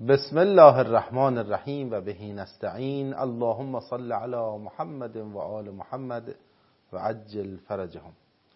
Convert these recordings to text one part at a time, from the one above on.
بسم الله الرحمن الرحیم و بهی نستعین. اللهم صل علی محمد و آل محمد و عجل فرجهم.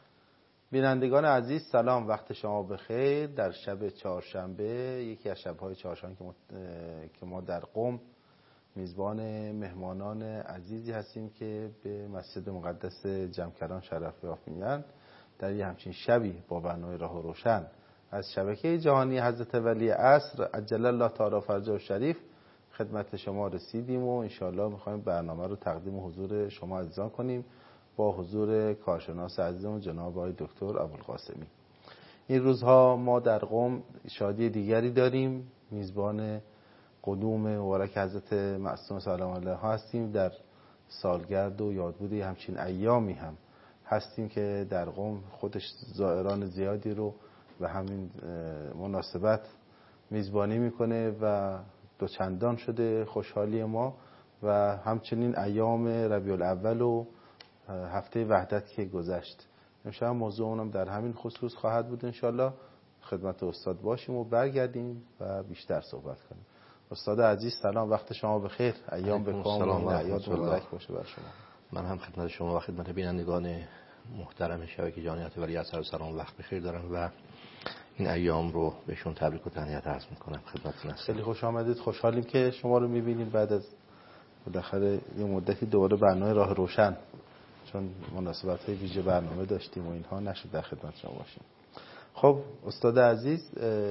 بینندگان عزیز سلام، وقت شما بخیر. در شب چهارشنبه، یکی از شب‌های چهارشنبه که ما در قم میزبان مهمانان عزیزی هستیم که به مسجد مقدس جمکران شرف یافت می‌اند، در یه همچین شبی با برنامه راه روشن از شبکه جهانی حضرت ولی عصر عجل الله تعالی فرجه الشریف خدمت شما رسیدیم و انشاءالله میخوایم برنامه رو تقدیم حضور شما عزیزان کنیم با حضور کارشناس عزیزمون جناب آقای دکتر ابوالقاسمی. این روزها ما در قم شادی دیگری داریم، میزبان قدوم مبارک حضرت معصوم سلام الله هستیم. در سالگرد و یادبود همچین ایامی هم هستیم که در قم خودش زائران زیادی رو و همین مناسبت میزبانی میکنه و دوچندان شده خوشحالی ما و همچنین ایام ربیع الاول و هفته وحدت که گذشت. امشب موضوع اونم در همین خصوص خواهد بود. انشالله خدمت استاد باشیم و برگردیم و بیشتر صحبت کنیم. استاد عزیز سلام، وقت شما بخیر، ایام بکام و این اعیاد مبارک باشه بر شما. من هم خدمت شما و خدمت بینندگان محترم شبکه جهانی حضرت ولی عصر سلام وقت بخیر دارم و این ایام رو بهشون تبریک و تهنیت عرض میکنم خدمتتون هستم. خیلی خوش آمدید، خوشحالیم که شما رو میبینیم بعد از بالاخره یه مدتی دوباره برنامه راه روشن، چون مناسبت‌های ویژه برنامه داشتیم و اینها نشد در خدمت شما باشیم. خب استاد عزیز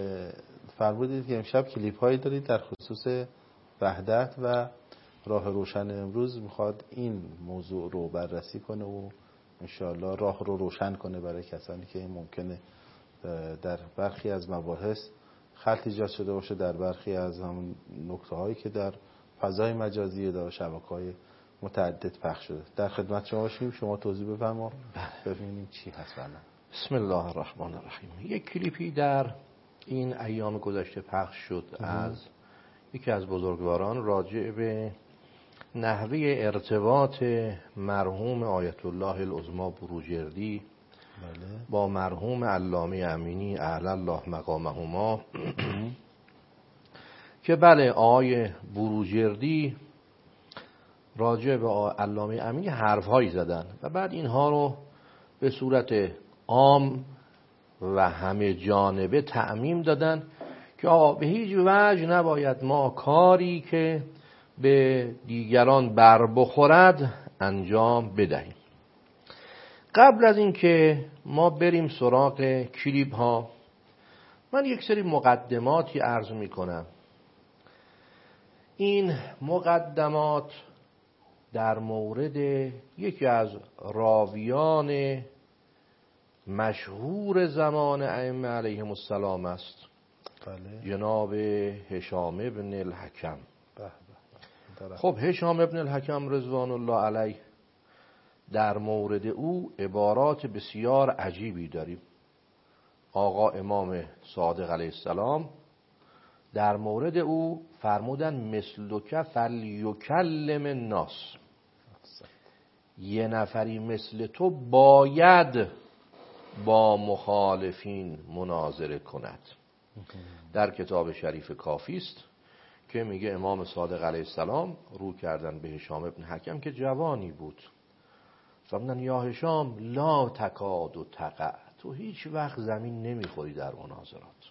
فرمودید که امشب کلیپ هایی دارید در خصوص وحدت و راه روشن. امروز میخواد این موضوع رو بررسی کنه و انشاءالله راه رو روشن کنه برای کسانی که ممکنه در برخی از مباحث خلط ایجاد شده باشه، در برخی از همون نکته هایی که در فضای مجازی در شبکه‌های متعدد پخش شده. در خدمت شما باشیم، شما توضیح بفرمایید ببینیم چی هست. بسم الله الرحمن الرحیم. یک کلیپی در این ایام گذشته پخش شد از یکی از بزرگواران راجع به نحوه ارتباط مرحوم آیت الله العظمی بروجردی با مرحوم علامه امینی اعلی الله مقامهما که بله آقای بروجردی راجع به علامه امینی حرفهایی زدن و بعد اینها رو به صورت عام و همه جانبه تعمیم دادن که به هیچ وجه نباید ما کاری که به دیگران بر بخورد انجام بدهیم. قبل از اینکه ما بریم سراغ کلیپ ها، من یک سری مقدماتی عرض می کنم. این مقدمات در مورد یکی از راویان مشهور زمان ائمه علیهم السلام است، جناب هشام ابن الحکم. خب هشام ابن الحکم رضوان الله علیه، در مورد او عبارات بسیار عجیبی داریم. آقا امام صادق علیه السلام در مورد او فرمودن مثلک فلیکلم الناس، یه نفری مثل تو باید با مخالفین مناظره کند. در کتاب شریف کافی است که میگه امام صادق علیه السلام رو کردن به هشام ابن حکم که جوانی بود، فرمودن یا هشام لا تکاد و تقع، تو هیچ وقت زمین نمیخوری در مناظرات.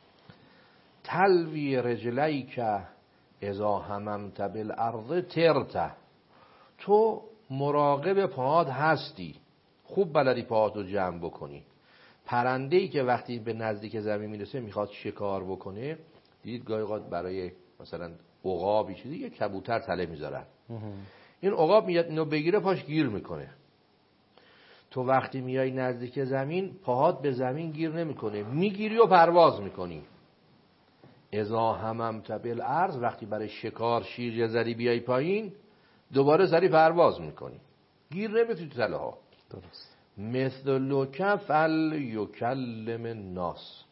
تلوی رجلیک اذا هممت بالارض ترته، تو مراقب پاهات هستی، خوب بلدی پاهاتو جمع بکنی. پرنده‌ای که وقتی به نزدیک زمین میرسه میخواد شکار بکنه، دید گاهی اوقات برای مثلا عقابی چیزی یه کبوتر تله میذارن، این عقاب میاد اینو بگیره پاش گیر میکنه. تو وقتی میای نزدیک زمین پاهات به زمین گیر نمیکنه، میگیری و پرواز میکنی. اذا هممت بالارض، وقتی برای شکار شیر زدی بیای پایین، دوباره سری پرواز میکنی، گیر نمیتونی تو تله ها. درست. مثلک فلیکلم الناس،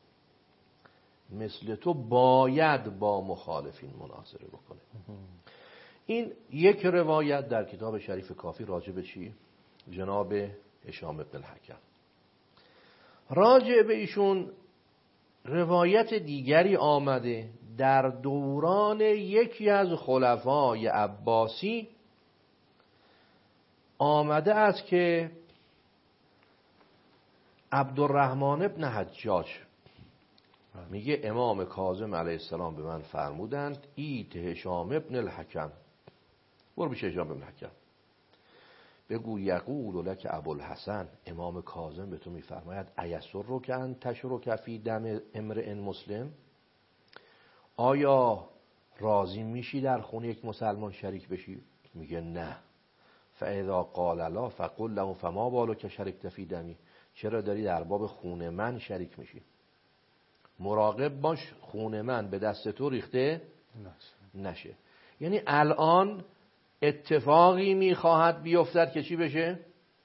مثل تو باید با مخالفین مناظره بکنه. این یک روایت در کتاب شریف کافی راجع به چی؟ جناب هشام ابن الحکم. راجع به ایشون روایت دیگری آمده در دوران یکی از خلفای عباسی آمده است که عبدالرحمن ابن حجاج میگه امام کاظم علیه السلام به من فرمودند ایت هشام ابن الحکم، برو پیش هشام ابن الحکم بگو یقول لک ابوالحسن، امام کاظم به تو میفرماید ایسرک ان تشرک فی دم امرئ مسلم، آیا راضی میشی در خون یک مسلمان شریک بشی؟ میگه نه. فاذا قال لا فقل له فما بالک شرکت فی دمی، چرا داری در باب خون من شریک میشی؟ مراقب باش خون من به دست تو ریخته نشه. یعنی الان اتفاقی میخواهد بیفتد که چی بشه؟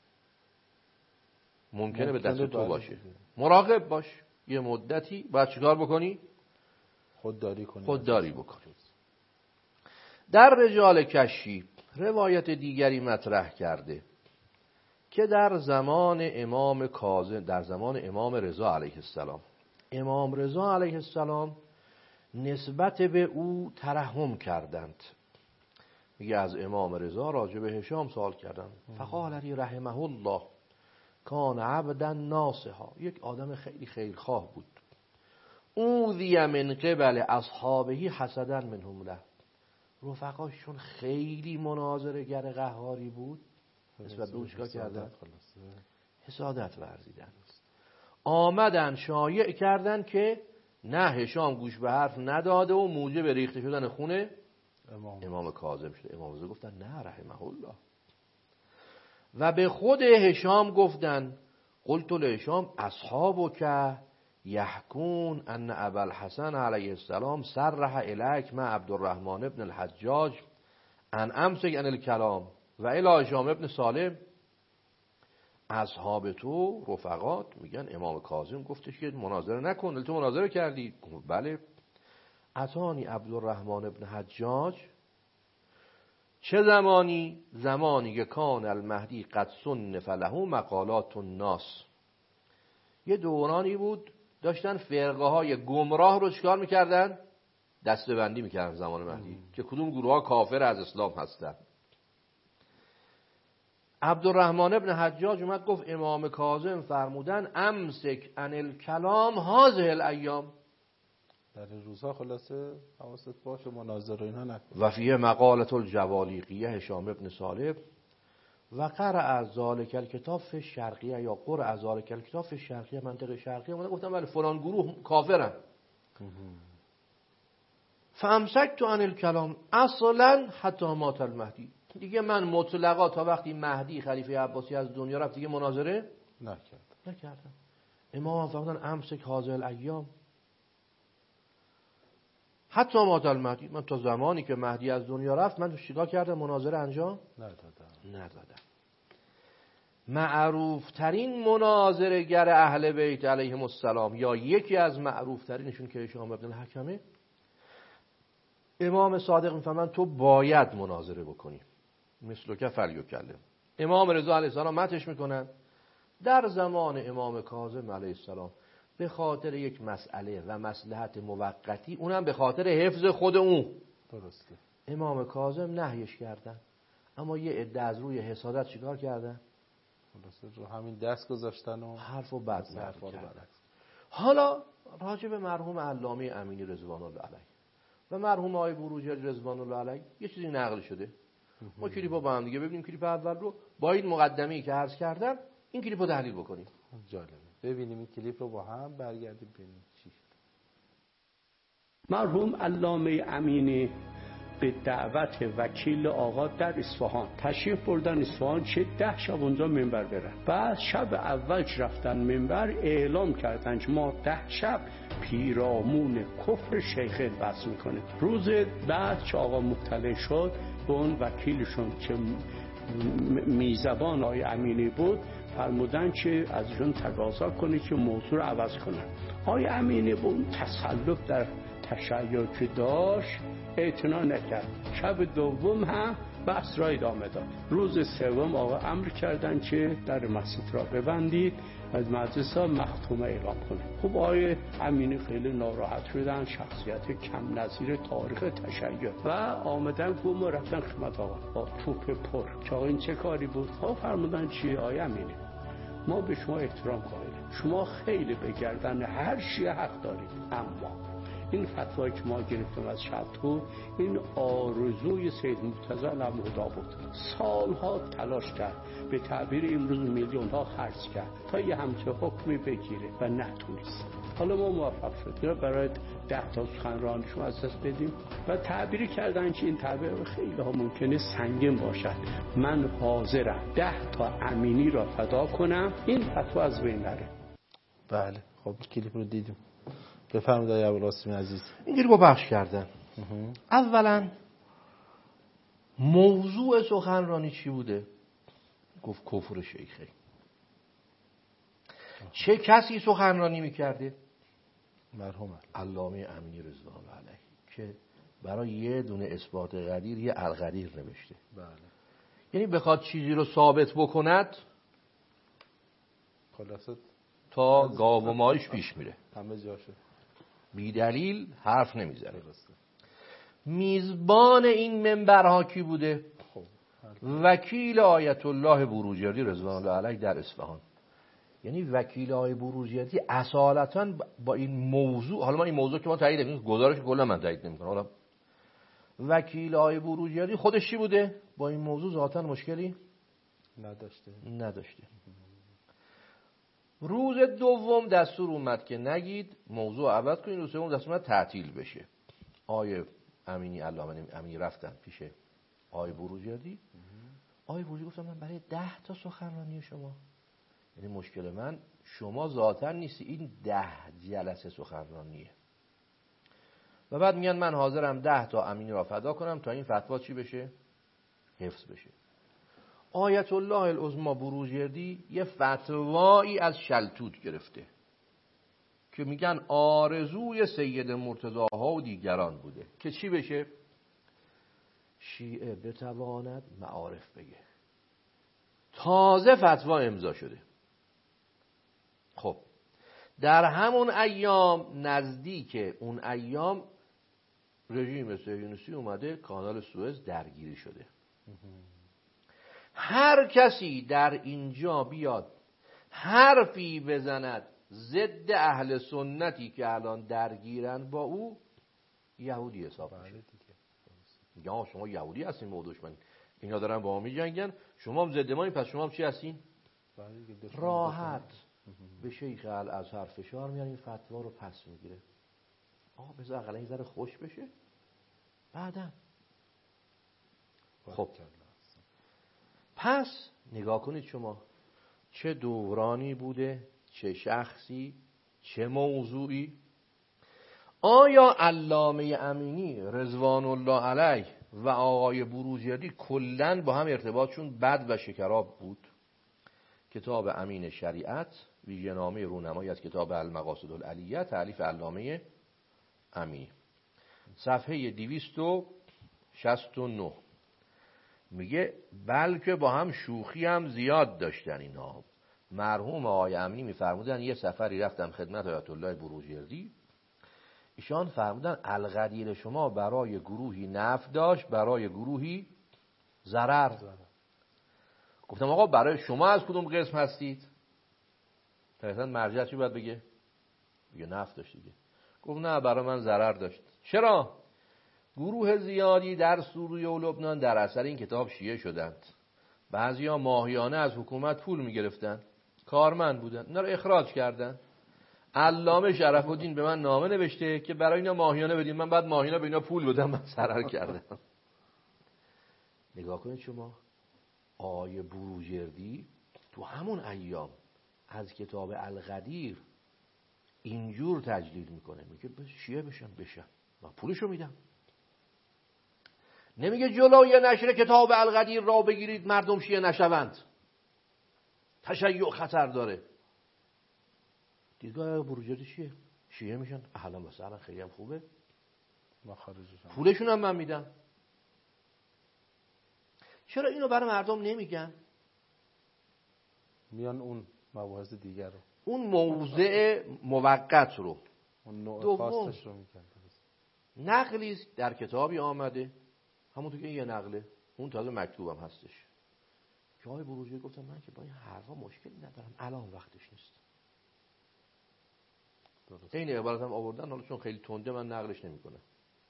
ممکنه به دست تو باشه. مراقب باش، یه مدتی باید چیکار بکنی؟ خودداری بکنی. در رجال کشی روایت دیگری مطرح کرده که در زمان امام کاظم، در زمان امام رضا علیه السلام، امام رضا علیه السلام نسبت به او ترحم کردند. میگه از امام رضا راجع به هشام سوال کردم، فقال علی رحمه الله کان عبدا ناصحا، یک آدم خیلی خیرخواه بود. اوذی من قبل اصحابه حسدا منهم له، رفقاشون خیلی مناظره گر قهاری بود، نسبت به او چیکار کردن؟ حسادت ورزیدن. آمدن شایع کردن که نه هشام گوش به حرف نداده و موجب ریخته شدن خونه امام کاظم شده. امام رضا گفتن نه رحمه الله. و به خود هشام گفتن قلت لهشام اصحابک یحکون ان ابوالحسن علیه السلام صرح الیک مع عبدالرحمن ابن الحجاج ان امسک عن الکلام و الی هشام ابن سالم، اصحاب تو رفقات میگن امام کاظم گفتش که مناظره نکن، تو مناظره کردی؟ بله. اتانی عبدالرحمن ابن حجاج، چه زمانی؟ زمانی که کان المهدی قد صنف له مقالات الناس، یه دورانی بود داشتن فرقه های گمراه رو چکار میکردن؟ دسته‌بندی میکردن زمان مهدی که کدوم گروه ها کافر از اسلام هستن. عبدالرحمن ابن حجاج اومد گفت امام کاظم فرمودن امسک عن الکلام هذه الایام، در روزها خلاصه حواست باشه مناظره اینا نکن. و فیه مقالة الجوالیقیه هشام ابن سالم و قرأ ذالک الکتاب فی الشرقیه، یا قرأ ذالک الکتاب فی الشرقیه، منطقه شرقیه. من گفتم ولی فلان گروه کافرن. فامسکت عن الکلام اصلا حتی مات المهدی، دیگه من مطلقا تا وقتی مهدی خلیفه عباسی از دنیا رفت دیگه مناظره نکردم. امام فرمودن امسک هذه الایام حتی مات المهدی، من تا زمانی که مهدی از دنیا رفت من چیکار کردم؟ مناظره انجام ندادم. معروف ترین مناظره گر اهل بیت علیهم السلام، یا یکی از معروف ترینشون که هشام ابن الحکمه، امام صادق میفهمن تو باید مناظره بکنی، مثل که فلیکلم. امام رضا علیه السلام متش میکنن. در زمان امام کاظم علیه السلام به خاطر یک مسئله و مصلحت موقتی، اونم به خاطر حفظ خود اون، درسته، امام کاظم نهیش کردن، اما یه عده از روی حسادت چیکار کردن؟ درسته، رو همین دست گذاشتن و حرف و بد کردن. حالا راجع به مرحوم علامه امینی رضوان الله علیه و مرحوم آقای بروجردی رضوان الله علیه یه چیزی نقل شده. ما کلیپو با هم دیگه ببینیم. کلیپ اول رو با این مقدمه‌ای که عرض کردم این کلیپو تحلیل بکنیم. جالبه، ببینیم این کلیپ رو با هم برگردیم ببینیم چی شد. مرحوم علامه امینی به دعوت وکیل آقا در اصفهان تشریف بردن اصفهان، چه 10 شب اونجا منبر برن. بعد شب اول که رفتن منبر اعلام کردن که ما 10 شب پیرامون کفر شیخین بحث میکنه. روز بعد که آقا مطلع شد به اون وکیلشون که میزبان آقای امینی بود فرمودن که ازشون تقاضا کنه که موضوع رو عوض کنن. آقای امینی با اون تسلط در تشیع که داشت اعتنا نکرد. شب دوم هم بحث را ادامه داد. روز سوم آقا امر کردن که در مسجد را ببندید، از مجلس‌ها مختومه اعلام کنید. خب آقای امینی خیلی ناراحت شدن، شخصیت کم نظیر تاریخ تشیع، و آمدن گم و رفتن خدمت آقا با توپ پر. که آقا این چه کاری بود؟ آقا فرمودن چی آقای امینی؟ ما به شما احترام قائلیم، شما خیلی به گردن هر شیعه حق دارید، اما این فتوایی که ما گرفتیم از شبتور این آرزوی سید مرتضی علم‌الهدی بود. سالها تلاش کرد، به تعبیر امروز میلیون ها خرج کرد تا یه همچه حکمی بگیره و نتونست. حالا ما موفق شدیم برای 10 تا سخنرانیشون از دست بدیم و تعبیری کردن که این تعبیر خیلی ها ممکنه سنگین باشد. من حاضرم 10 تا امینی را فدا کنم این فتوا از بین نره. بله خب کلیپ رو دیدیم. بفرمایید آقای ابوالقاسم عزیز. اینجوری با بخش کردن. اولا موضوع سخنرانی چی بوده؟ گفت کفر شیخی. چه کسی سخنرانی میکرده؟ مرحوم علامه امینی رضوان الله علیه که برای یه دونه اثبات قدیر یه القدیر نوشته. بله. یعنی بخواد چیزی رو ثابت بکند خلاصه تا گاو و مایش پیش میره، همه جاشه، بی دلیل حرف نمیزنه. میزبان این منبرها کی بوده؟ وکیل آیت الله بروجردی رضوان الله علیه در اصفهان. یعنی وکیل آیه بروجردی اصالتا با این موضوع، حالا ما این موضوع که ما تایید نمی‌کنیم، گزارش کلا من تایید نمی‌کنم، حالا وکیل آیه بروجردی خودش چی بوده؟ با این موضوع ذاتاً مشکلی نداشته. روز دوم دستور اومد که نگید، موضوع عوض کنید. روز سوم دستور اومد تعطیل بشه. آیه امینی علامه امینی رفتن پیش آیه بروجردی. آیه بروجردی گفتم من برای 10 تا سخنرانی شما، یعنی مشکل من شما ذاتاً نیستی، این 10 جلسه سخنرانیه. و بعد میگن من حاضرم 10 تا امینی را فدا کنم تا این فتوا چی بشه؟ حفظ بشه. آیت الله العظمی بروجردی یه فتوایی از شلتوت گرفته که میگن آرزوی سید مرتضی ها و دیگران بوده که چی بشه؟ شیعه بتواند معارف بگه. تازه فتوا امضا شده. خب در همون ایام، نزدیک اون ایام، رژیم صهیونیستی اومده کانال سوئز درگیری شده. هر کسی در اینجا بیاد حرفی بزند ضد اهل سنتی که الان درگیرن با او، یهودی حساب میشه. یا شما یهودی هستین با دشمن، اینا دارن با ما میجنگن، شما هم ضد ما، پس شما هم چی هستین؟ راحت به شیخ الازهر فشار میارن، این فتوا رو پس میگیره. بذار اقلا این ذره خوش بشه بعدم. خب پس نگاه کنید شما چه دورانی بوده، چه شخصی، چه موضوعی. آیا علامه امینی رضوان الله علیه و آقای بروجردی کلن با هم ارتباطشون بد و شکراب بود؟ کتاب امین شریعت، ویژه‌نامه رونمایی از کتاب المقاصد العلیه، تألیف علامه امینی، صفحه 269 میگه بلکه با هم شوخی هم زیاد داشتن اینا. مرحوم آقای امینی میفرمودن یه سفری رفتم خدمت آیت الله بروجردی، ایشان فرمودن القدیر شما برای گروهی نفع داشت، برای گروهی ضرر. گفتم آقا برای شما از کدوم قسم هستید؟ طبعا مرجع چی باید بگه؟ یه نفع داشت دیگه. گفت نه برای من ضرر داشت. چرا؟ گروه زیادی در سوریه و لبنان در اثر این کتاب شیعه شدند. بعضیا ماهیانه از حکومت پول میگرفتن، کارمند بودن، اینا رو اخراج کردن. علامه شرف الدین به من نامه نوشته که برای اینا ماهیانه بدین، من بعد ماهیانه به اینا پول بدم، من ضرر کردم. نگاه کنید شما، آیه بروجردی تو همون ایام از کتاب القدیر اینجور تجلیل میکنه، میگه شیعه بشن من پولشو میدم. نمیگه جلوی نشر کتاب القدیر را بگیرید مردم شیعه نشوند، تشیع خطر داره. دیدگاه بروجردی چیه؟ شیعه میشن اهلا و سهلا، خیلی هم خوبه، پولشون هم من میدم. چرا اینو برای مردم نمیگن؟ میان اون مباحث دیگر رو، اون موضع موقت رو، اون نوع خاصش رو میگن. نقلی در کتابی آمده، همونطور که این یه نقله، اون تازه مکتوبم هستش، که آقای بروجردی گفتن من که با این حرفا مشکلی ندارم، الان وقتش نیست. این عبارت هم آوردن، حالا چون خیلی تنده من نقلش نمیکنم.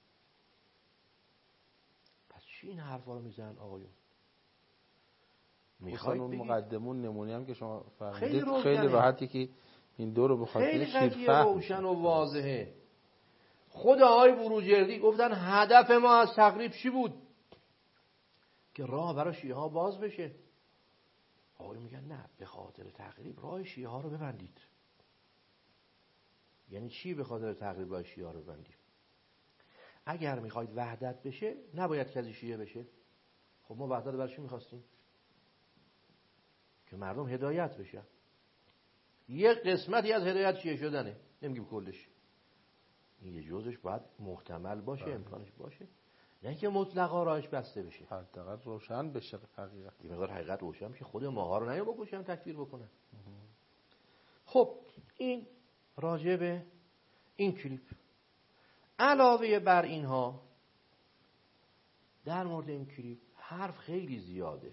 پس چی این حرفا رو میزنن آقایون؟ میخواید اون مقدمون نمونی هم که شما فرمودید خیلی راحتی که این دو رو بخاطر خیلی شیر روشن و واضحه. خود آقای بروجردی گفتن هدف ما از تقریب چی بود؟ که راه برای شیعه ها باز بشه. آقای میگن نه، به خاطر تقریب راه شیعه ها رو ببندید. یعنی چی به خاطر تقریب راه شیعه ها رو ببندید؟ اگر میخواید وحدت بشه نباید کسی شیعه بشه. خب ما وحدت برای چی میخواستیم؟ که مردم هدایت بشن. یک قسمتی از هدایت شیعه شدنه، نمیگیم کلش. این یه جزش باید محتمل باشه، امکانش باشه، نه که مطلقا راهش بسته بشه. حداقل روشن بشه حقیقت. یه مقدار حقیقت روشن که خود ماها رو نیام بکشن، تکفیر بکنن. خب این راجع به این کلیپ. علاوه بر اینها در مورد این کلیپ حرف خیلی زیاده.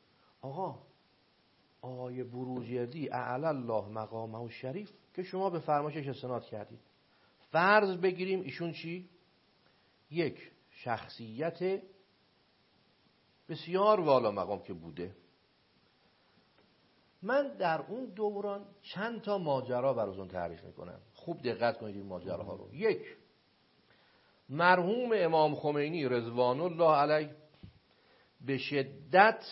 آقای بروجردی اعلی الله مقامه الشریف که شما به فرمایشش استناد کردید، فرض بگیریم ایشون چی؟ یک شخصیت بسیار والا مقام که بوده. من در اون دوران چند تا ماجرا براتون تعریف میکنم، خوب دقت کنید این ماجراها رو. یک، مرحوم امام خمینی رضوان الله علیه به شدت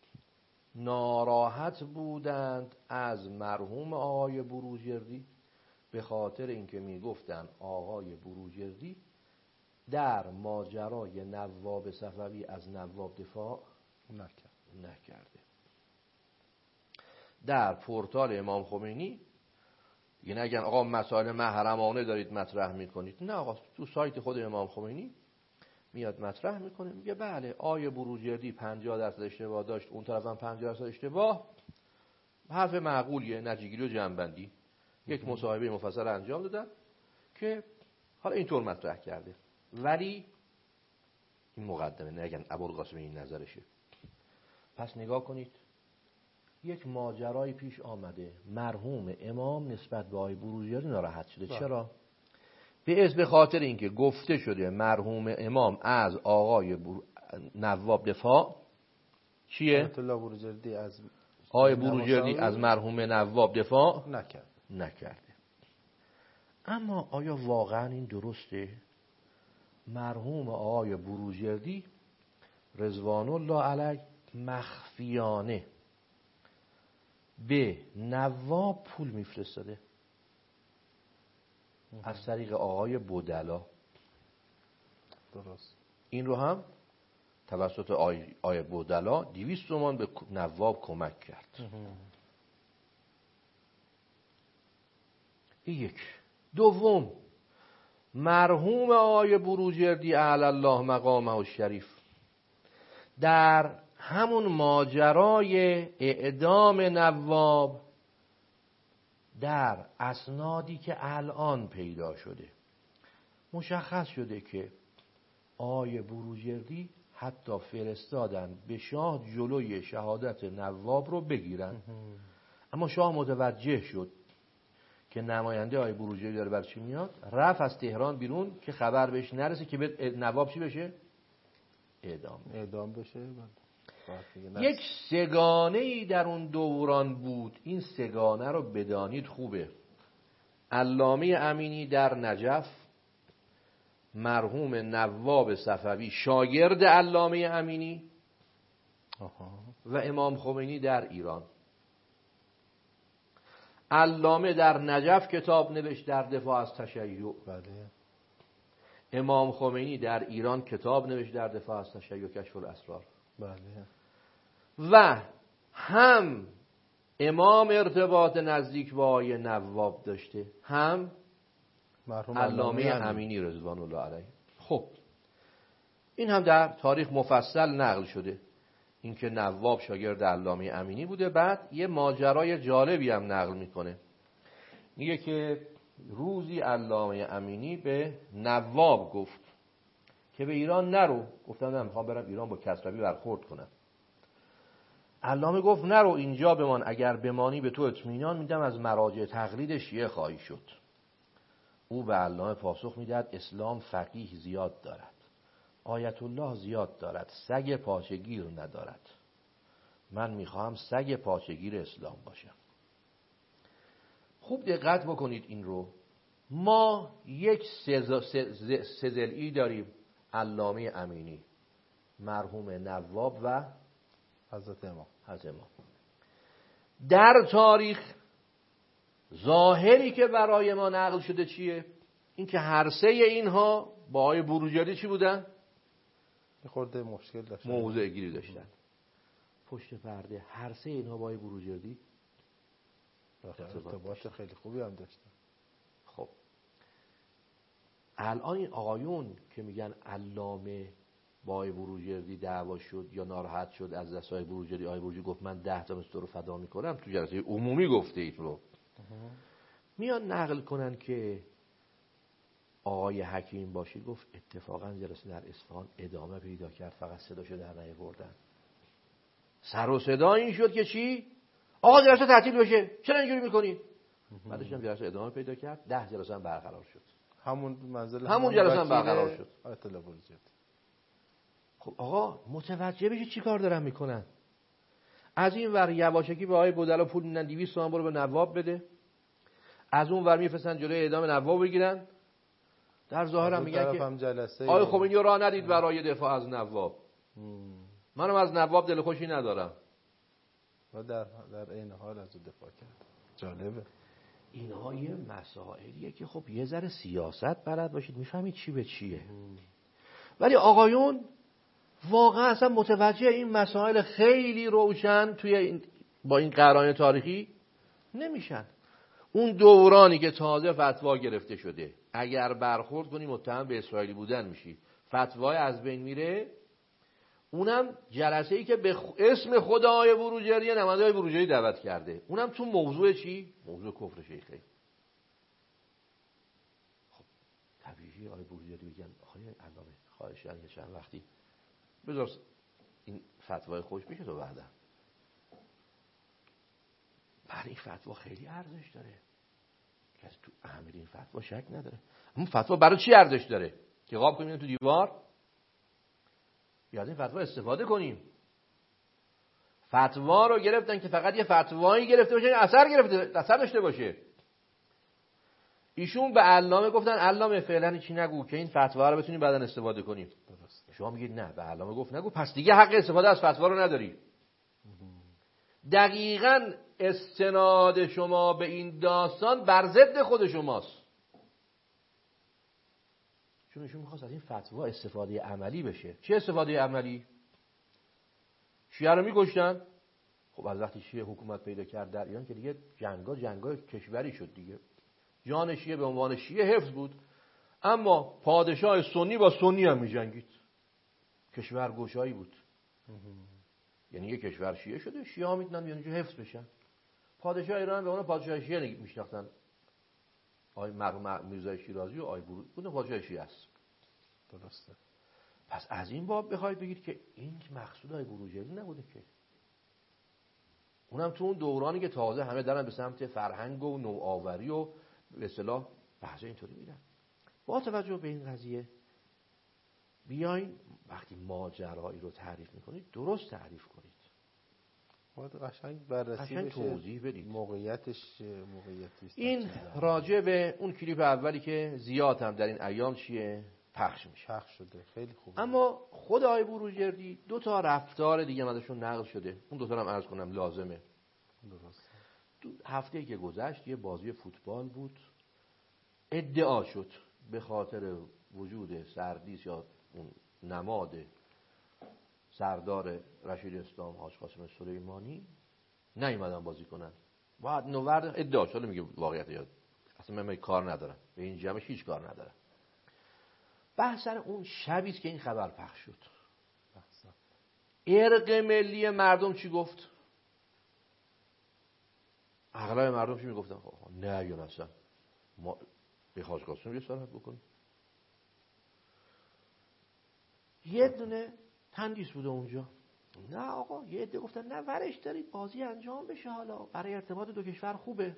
ناراحت بودند از مرحوم آقای بروجردی، به خاطر اینکه میگفتن آقای بروجردی در ماجرای نواب صفوی از نواب دفاع نکرده. در پورتال امام خمینی یه نگن آقا مسائل محرمانه دارید مطرح میکنید، نه آقا، تو سایت خود امام خمینی میاد مطرح میکنه، میگه بله آقای بروجردی 50% اشتباه داشت، اون طرف هم 50% اشتباه، حرف معقولیه، نتیجه‌گیری و جمع‌بندی. یک مصاحبه مفصل انجام دادن که حالا اینطور مطرح کرده. ولی این مقدمه، نگن ابوالقاسم این نظرشه. پس نگاه کنید، یک ماجرای پیش آمده، مرحوم امام نسبت به آقای بروجردی ناراحت شده. چرا؟ به خاطر اینکه گفته شده مرحوم امام از آقای نواب دفاع چیه؟ آقای بروجردی از مرحوم نواب دفاع نکرده. اما آیا واقعا این درسته؟ مرحوم آقای بروجردی رضوان الله علیه مخفیانه به نواب پول میفرستاده از طریق آقای بودلا. درست. این رو هم توسط آقای بودلا 200 تومان به نواب کمک کرد. یک. دوم، مرحوم آقای بروجردی اعلی الله مقامه الشریف در همون ماجرای اعدام نواب، در اسنادی که الان پیدا شده مشخص شده که آقای بروجردی حتی فرستادن به شاه جلوی شهادت نواب رو بگیرن، اما شاه متوجه شد که نماینده آقای بروجردی داره بر چی میاد، رفت از تهران بیرون که خبر بهش نرسه که به نواب چی بشه؟ اعدام بشه. یک سگانه‌ای در اون دوران بود، این سگانه رو بدانید خوبه. علامه امینی در نجف، مرحوم نواب صفوی شاگرد علامه امینی و امام خمینی در ایران. علامه در نجف کتاب نوشت در دفاع از تشیع، امام خمینی در ایران کتاب نوشت در دفاع از تشیع کشف الاسرار. و هم امام ارتباط نزدیک با آقای نواب داشته، هم علامه امینی رضوان الله علیه. خب این هم در تاریخ مفصل نقل شده، اینکه نواب شاگرد علامه امینی بوده. بعد یه ماجرای جالبی هم نقل میکنه، میگه که روزی علامه امینی به نواب گفت که به ایران نرو. گفتم نه میخوام برم ایران با کسروی برخورد کنم. علامه گفت نرو، اینجا بمان، اگر بمانی به تو اطمینان میدم از مراجع تقلید شیعه خواهی شد. او به علامه پاسخ میداد اسلام فقیه زیاد دارد، آیت الله زیاد دارد، سگ پاچگیر ندارد. من میخواهم سگ پاچگیر اسلام باشم. خوب دقت بکنید این رو. ما یک سزلی داریم، علامه امینی، مرحوم نواب و حضرت امام. در تاریخ ظاهری که برای ما نقل شده چیه؟ اینکه هر سه اینها با آقای بروجردی چی بودن؟ یه خورده مشکل داشتن، موضع گیری داشتن. پشت پرده هر سه اینها با آقای بروجردی ارتباط خیلی خوبی هم داشتن. خب الان این آقایون که میگن علامه با آقای بروجردی دعوا شد یا ناراحت شد از دست آقای بروجردی، آقای بروجردی گفت من 10 تا مثل تو رو فدا میکنم، تو جلسه عمومی گفته این رو، میان نقل کنن که آقای حکیم باشی گفت اتفاقا جلسه در اصفهان ادامه پیدا کرد، فقط صداشو در نیاوردن. سر و صدا این شد که چی؟ آقا جلسه تعطیل بشه، چرا اینجوری میکنید؟ بعدش هم جلسه ادامه پیدا کرد، 10 جلسه هم برقرار شد. همون جلسه هم برقرار شد. آیت الله بروجردی. خب آقا متوجه بشید چی کار دارن میکنن. از این ور یواشکی به آقای بودلا پول میدن 200 تومن برو به نواب بده، از اون ور میفرستن جلوی اعدام نواب بگیرن. در ظاهر هم میگن که آقای خمینی راه ندید برای دفاع از نواب. منم از نواب دل خوشی ندارم و در این حال از دفاع کرد. جالبه. اینها یه مسائلیه که خب یه ذره سیاست بلد باشید میفهمید چی به چیه. ولی آقایون واقعا اصلا متوجه این مسائل خیلی روشن با این قرائن تاریخی نمیشن. اون دورانی که تازه فتوا گرفته شده، اگر برخورد کنی متهم به اسرائیلی بودن میشی، فتوای از بین میره. اونم جلسه‌ای که به اسم خدای بروجردی نماینده‌های بروجردی دعوت کرده، اونم تو موضوع چی؟ موضوع کفر شیخی. خب طبیعیه آقای بروجردی میگن آقای علامه خواهشاً یه چند وقتی بذار این فتوای خوش بشه تو بعدا. برای این فتوا خیلی ارزش داره، کسی تو اهمیت این فتوا شک نداره. اما فتوا برای چی ارزش داره؟ که قاب کنیم تو دیوار؟ یا از این فتوا استفاده کنیم. فتوا رو گرفتن که فقط یه فتوایی گرفته باشه، اثر داشته باشه. ایشون به علامه گفتن علامه فعلا چی نگو که این فتوا رو بتونیم بعداً استفاده کنیم. شما میگید نه، به علامه گفت نگو، پس دیگه حق استفاده از فتوا رو نداری. دقیقاً استناد شما به این داستان بر ضد خود شماست. چون ایشون می‌خواست از این فتوا استفاده عملی بشه. چه استفاده عملی؟ شیعه رو می‌کشتن. خب از وقتی شیعه حکومت پیدا کرد در ایران که دیگه جنگا کشوری شد دیگه. جان شیعه به عنوان شیعه حفظ بود، اما پادشاه سنی با سنی هم می‌جنگید. کشور گشایی بود. یعنی یه کشور شیعه شده، شیعه ها میتونن یعنی حفظ بشن. پادشاه ایران به اون پادشاه شیعه میشناختن. آقای مرحوم میرزا شیرازی و آقای بود پادشاه شیعه است. درسته. پس از این باب بخواید بگید که این مقصود آقای بروجردی نبوده که. اونم تو اون دورانی که تازه همه دارن به سمت فرهنگ و نوآوری و به اصطلاح بحث اینطوری میرن. با توجه به این قضیه بیاین وقتی ماجرایی رو تعریف میکنید درست تعریف کنید. باید قشنگ بررسی بشه، توضیح بدید موقعیتش. این راجع به اون کلیپ اولی که زیاد هم در این ایام چیه پخش میشه، پخش شده، خیلی خوبه. اما خود آقای بروجردی 2 تا رفتار دیگه ازشون نقل شده، اون 2 تا هم عرض کنم لازمه. درست. هفته‌ای که گذشت یه بازی فوتبال بود، ادعا شد به خاطر وجود سردیس یا اون نماد سردار رشید اسلام حاج قاسم سلیمانی نیومدن بازی کنن. بعد نوورد ادعا شد، میگه واقعیت یاد اصلا من کار ندارم، به این جمعش هیچ کار ندارم. بحث سر اون شبی است که این خبر پخش شد. ارق ملی مردم چی گفت؟ اغلب مردم چی میگفتن؟ نه یا اصلا ما به حاج قاسم رسالت بکنیم. یه دونه تندیس بوده اونجا. نه آقا، یه عده گفتن نه ورش دارید بازی انجام بشه، حالا برای ارتباط دو کشور خوبه.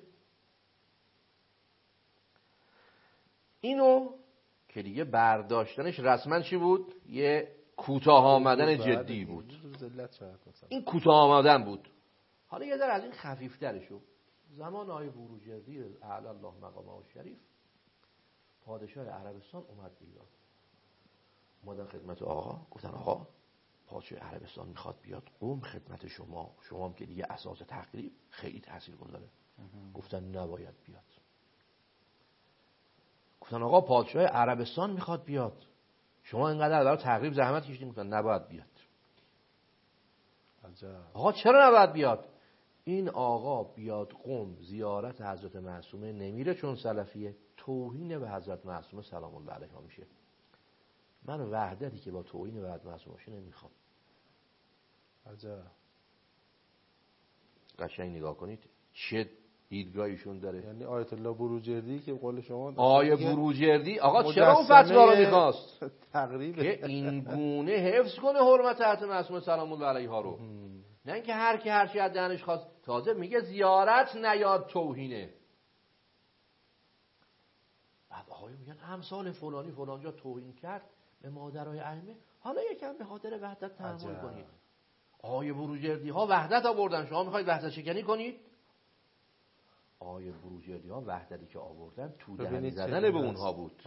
اینو که دیگه برداشتنش رسما چی بود؟ یه کوتاه آمدن جدی بود. این کوتاه آمدن بود. حالا یه ذره از این خفیفترشو زمان آقای بروجردی اعلی الله مقامه الشریف پادشاه عربستان اومد ایران. اومدن خدمت آقا، گفتن آقا پادشاه عربستان میخواد بیاد قم خدمت شما هم که دیگه اساس تقریب خیلی تاثیر گذاره. گفتن نباید بیاد. گفتن آقا پادشاه عربستان میخواد بیاد، شما اینقدر برای تقریب زحمت کشیدین. گفتن نباید بیاد. آقا چرا نباید بیاد؟ این آقا بیاد قم زیارت حضرت معصومه نمیره چون سلفیه، توهین به حضرت معصومه سلام الله علیها میشه. من وحدتی که با توهین به حضرت معصومه باشه نمیخوام. قشنگ نگاه کنید چه دیدگاهیشون داره. یعنی آیت الله بروجردی که قول شما آیه بروجردی آقا چرا اون فتوا رو میخواست؟ تقریبا که این گونه حفظ کنه حرمت حضرت معصومه سلام الله علیها رو. نه اینکه هر کی هر چی از دهنش خواست. تازه میگه زیارت نیاد توهینه. بعد آقایون میگن امثال فلانی فلانجا توهین کرد به مادرای ائمه، حالا یکم به خاطر وحدت تحمل کنید. آقای بروجردی ها وحدت آوردن، شما میخواید وحدت شکنی کنید؟ آقای بروجردی ها وحدتی که آوردن تو دهنی زدن به اونها بود.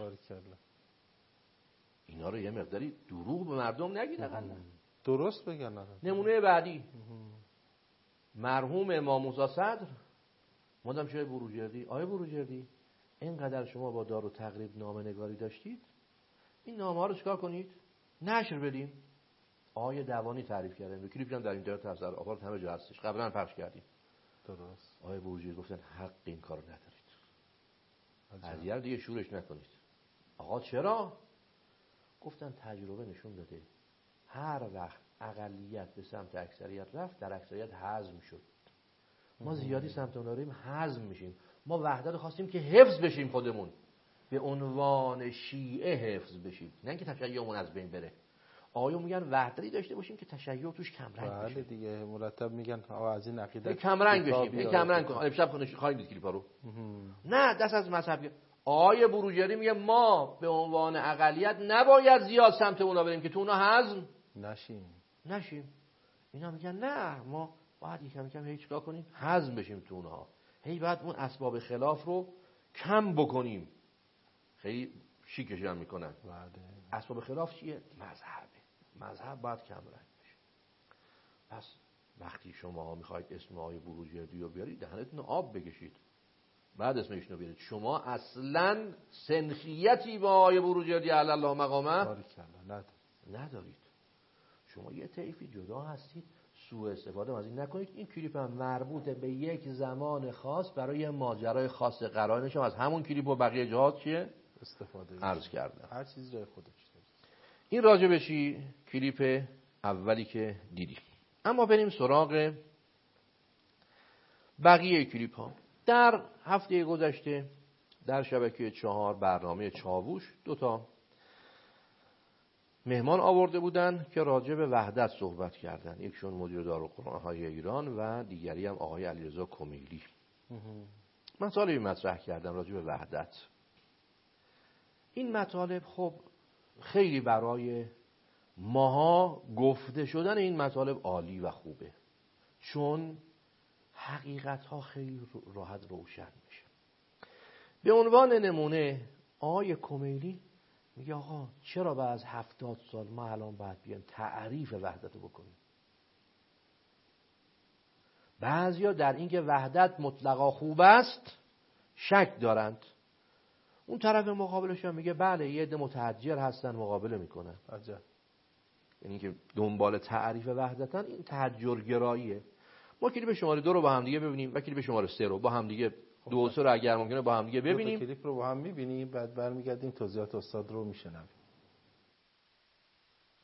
اینا رو یه مقداری دروغ به مردم نگید. درست بگن. نمونه بعدی مرحوم امام موسی صدر مادام شاه بروجردی. آقای بروجردی اینقدر شما با دار و تقریب نامه نگاری داشتید، این نامه ها رو چیکار کنید؟ نشر بدیم. آقای دوانی تعریف کردن، کلیپش هم در اینترنت هست، آپارت همه جا هستش، قبلا پخش کردیم. درست. آقای بروجردی گفتن حق این کارو ندارید. از دیگه شورش نکنید. آقا چرا؟ گفتن تجربه نشون داده هر وقت اقلیت به سمت اکثریت رفت در اکثریت هضم شد. ما زیادی سمت اون داریم هضم میشیم. ما وحدت رو خواستیم که حفظ بشیم، خودمون به عنوان شیعه حفظ بشیم، نه اینکه تشیعمون از بین بره. آقایون میگن وحدتی داشته باشیم که تشیع توش کم رنگ بشه. بله دیگه مرتب میگن آقا از این عقیده کم رنگ بشیم، کم رنگ کن. امشب خواهید دید کلیپا رو. نه دست از مذهب. آقای بروجردی میگه ما به عنوان اقلیت نباید زیاد سمت اونا بریم که تو اونا هضم نشیم. اینا میگن نه ما باید یکم کم هیچ کار کنیم هضم بشیم تو اونها. هی بعد اون اسباب خلاف رو کم بکنیم. خیلی شیکش هم میکنن. اسباب خلاف چیه؟ مذهب باید کم رنگ بشه. پس وقتی شما میخواید اسم آقای بروجردی رو بیارید دهنتون آب بکشید بعد اسمش رو بیارید. شما اصلا سنخیتی با آقای بروجردی علی الله مقامه ندارید. شما یه طیفی جدا هستید، سوء استفاده از این نکنید. این کلیپ هم مربوط به یک زمان خاص برای ماجرای خاص قرار نشم. از همون کلیپ و بقیه جهات چیه؟ استفاده عرض کردم. هر چیز جای خودش. این راجع بشی کلیپ اولی که دیدیم. اما بریم سراغ بقیه کلیپ ها. در هفته گذشته در شبکه 4 برنامه چاووش 2 مهمان آورده بودن که راجع به وحدت صحبت کردن. یکشون مدیر دارالقرآن‌های ایران و دیگری هم آقای علیرضا کمیلی. مطالبی مطرح کردن راجع به وحدت. این مطالب خب خیلی برای ماها گفته شدن این مطالب عالی و خوبه، چون حقیقت ها خیلی راحت روشن میشه. به عنوان نمونه آقای کمیلی میگه آقا چرا بعد از 70 سال ما الان باید بیایم تعریف وحدت رو بکنیم؟ بعضیا در اینکه وحدت مطلقا خوب است شک دارند. اون طرف مقابلش هم میگه بله یه عده متحجر هستن مقابله میکنن. عجب. یعنی که دنبال تعریف وحدتن، این تحجرگراییه. ما کلیپ شماره 2 رو با هم دیگه ببینیم و کلیپ شماره 3 رو با هم دیگه 2 و 3 رو اگر ممکنه با هم دیگه ببینیم. کلیپ رو با هم میبینیم بعد برمیگردیم توضیحات استاد رو میشنویم.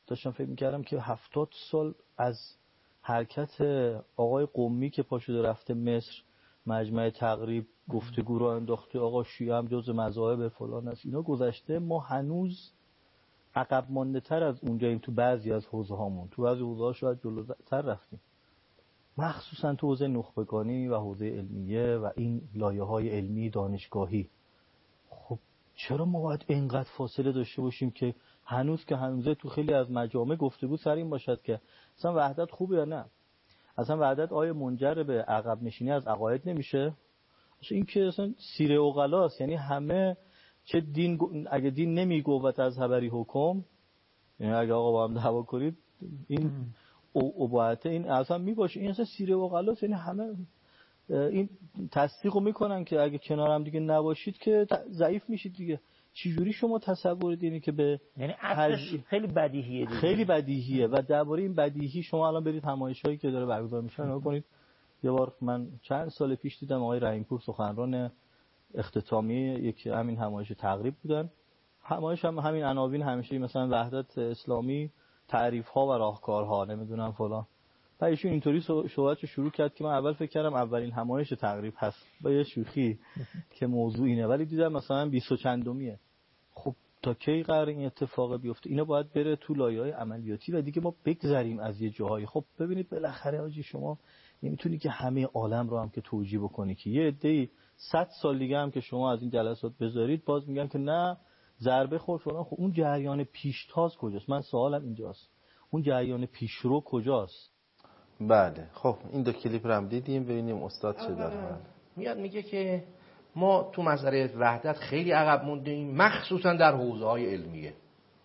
داشتم فکر میکردم که 70 سال از حرکت آقای قمی که پا شده رفته مصر، مجمع تقریب گفتگو رو انداخته، آقا شیعه هم جز مذاهب فلان است، اینا گذشته، ما هنوز عقب مانده تر از اونجاییم تو بعضی از حوزه هامون، تو بعضی حوزه ها شاید جلوتر رفتیم، مخصوصا تو حوزه نخبگانی و حوزه علمیه و این لایه‌های علمی دانشگاهی. خب چرا ما باید اینقدر فاصله داشته باشیم که هنوز که هنوزه تو خیلی از مجامع گفتگو سر این باشد که اصلا وحدت خوبه یا نه؟ اصلا وحدت آیا منجر به عقب نشینی از عقاید نمیشه؟ اصلا این که اصلا سیره اوغلاست، یعنی همه چه دین، اگه دین نمیگو و تذهبری حکم، یعنی اگه آقا با هم دعوا کنید این اباحته این اصلا میباشه، این اصلا سیره اوغلاست، یعنی همه این تصدیقو میکنن که اگه کنار هم دیگه نباشید که ضعیف میشید دیگه. چجوری شما تصور دینی که به یعنی اصلش خیلی بدیهیه دیگه. خیلی بدیهیه و درباره این بدیهی شما الان برید همایشایی که داره برگزار میشه نگاه کنید. یه بار من چند سال پیش دیدم آقای رحیمپور سخنران اختتامی یک همین همایش تقریب بودن. همایش هم همین عناوین همیشه مثلا وحدت اسلامی، تعریف ها و راهکارها، نمیدونم فلان. و ایشون اینطوری صحبتشو شروع کرد که من اول فکر کردم اولین همایش تقریب هست با یه شوخی که موضوع اینه، ولی دیدم مثلا 20 و چندمیه. خب تا کی قرار این اتفاق بیفته؟ اینا باید بره تو لایه‌های عملیاتی و دیگه ما بگذریم از یه جاهایی. خب ببینید بالاخره آجی شما نمیتونی که همه عالم رو هم که توجیه بکنی که یه عده‌ای 100 سال دیگه هم که شما از این جلسات بذارید باز میگن که نه ضربه خورد فلان. خب اون جریان پیشتاز کجاست؟ من سوالم اینجاست، اون جریان پیشرو کجاست؟ بله خب این دو کلیپ رو هم دیدیم، ببینیم استاد چه داره. میاد میگه که ما تو مسئله وحدت خیلی عقب موندیم، مخصوصا در حوزه‌های علمیه.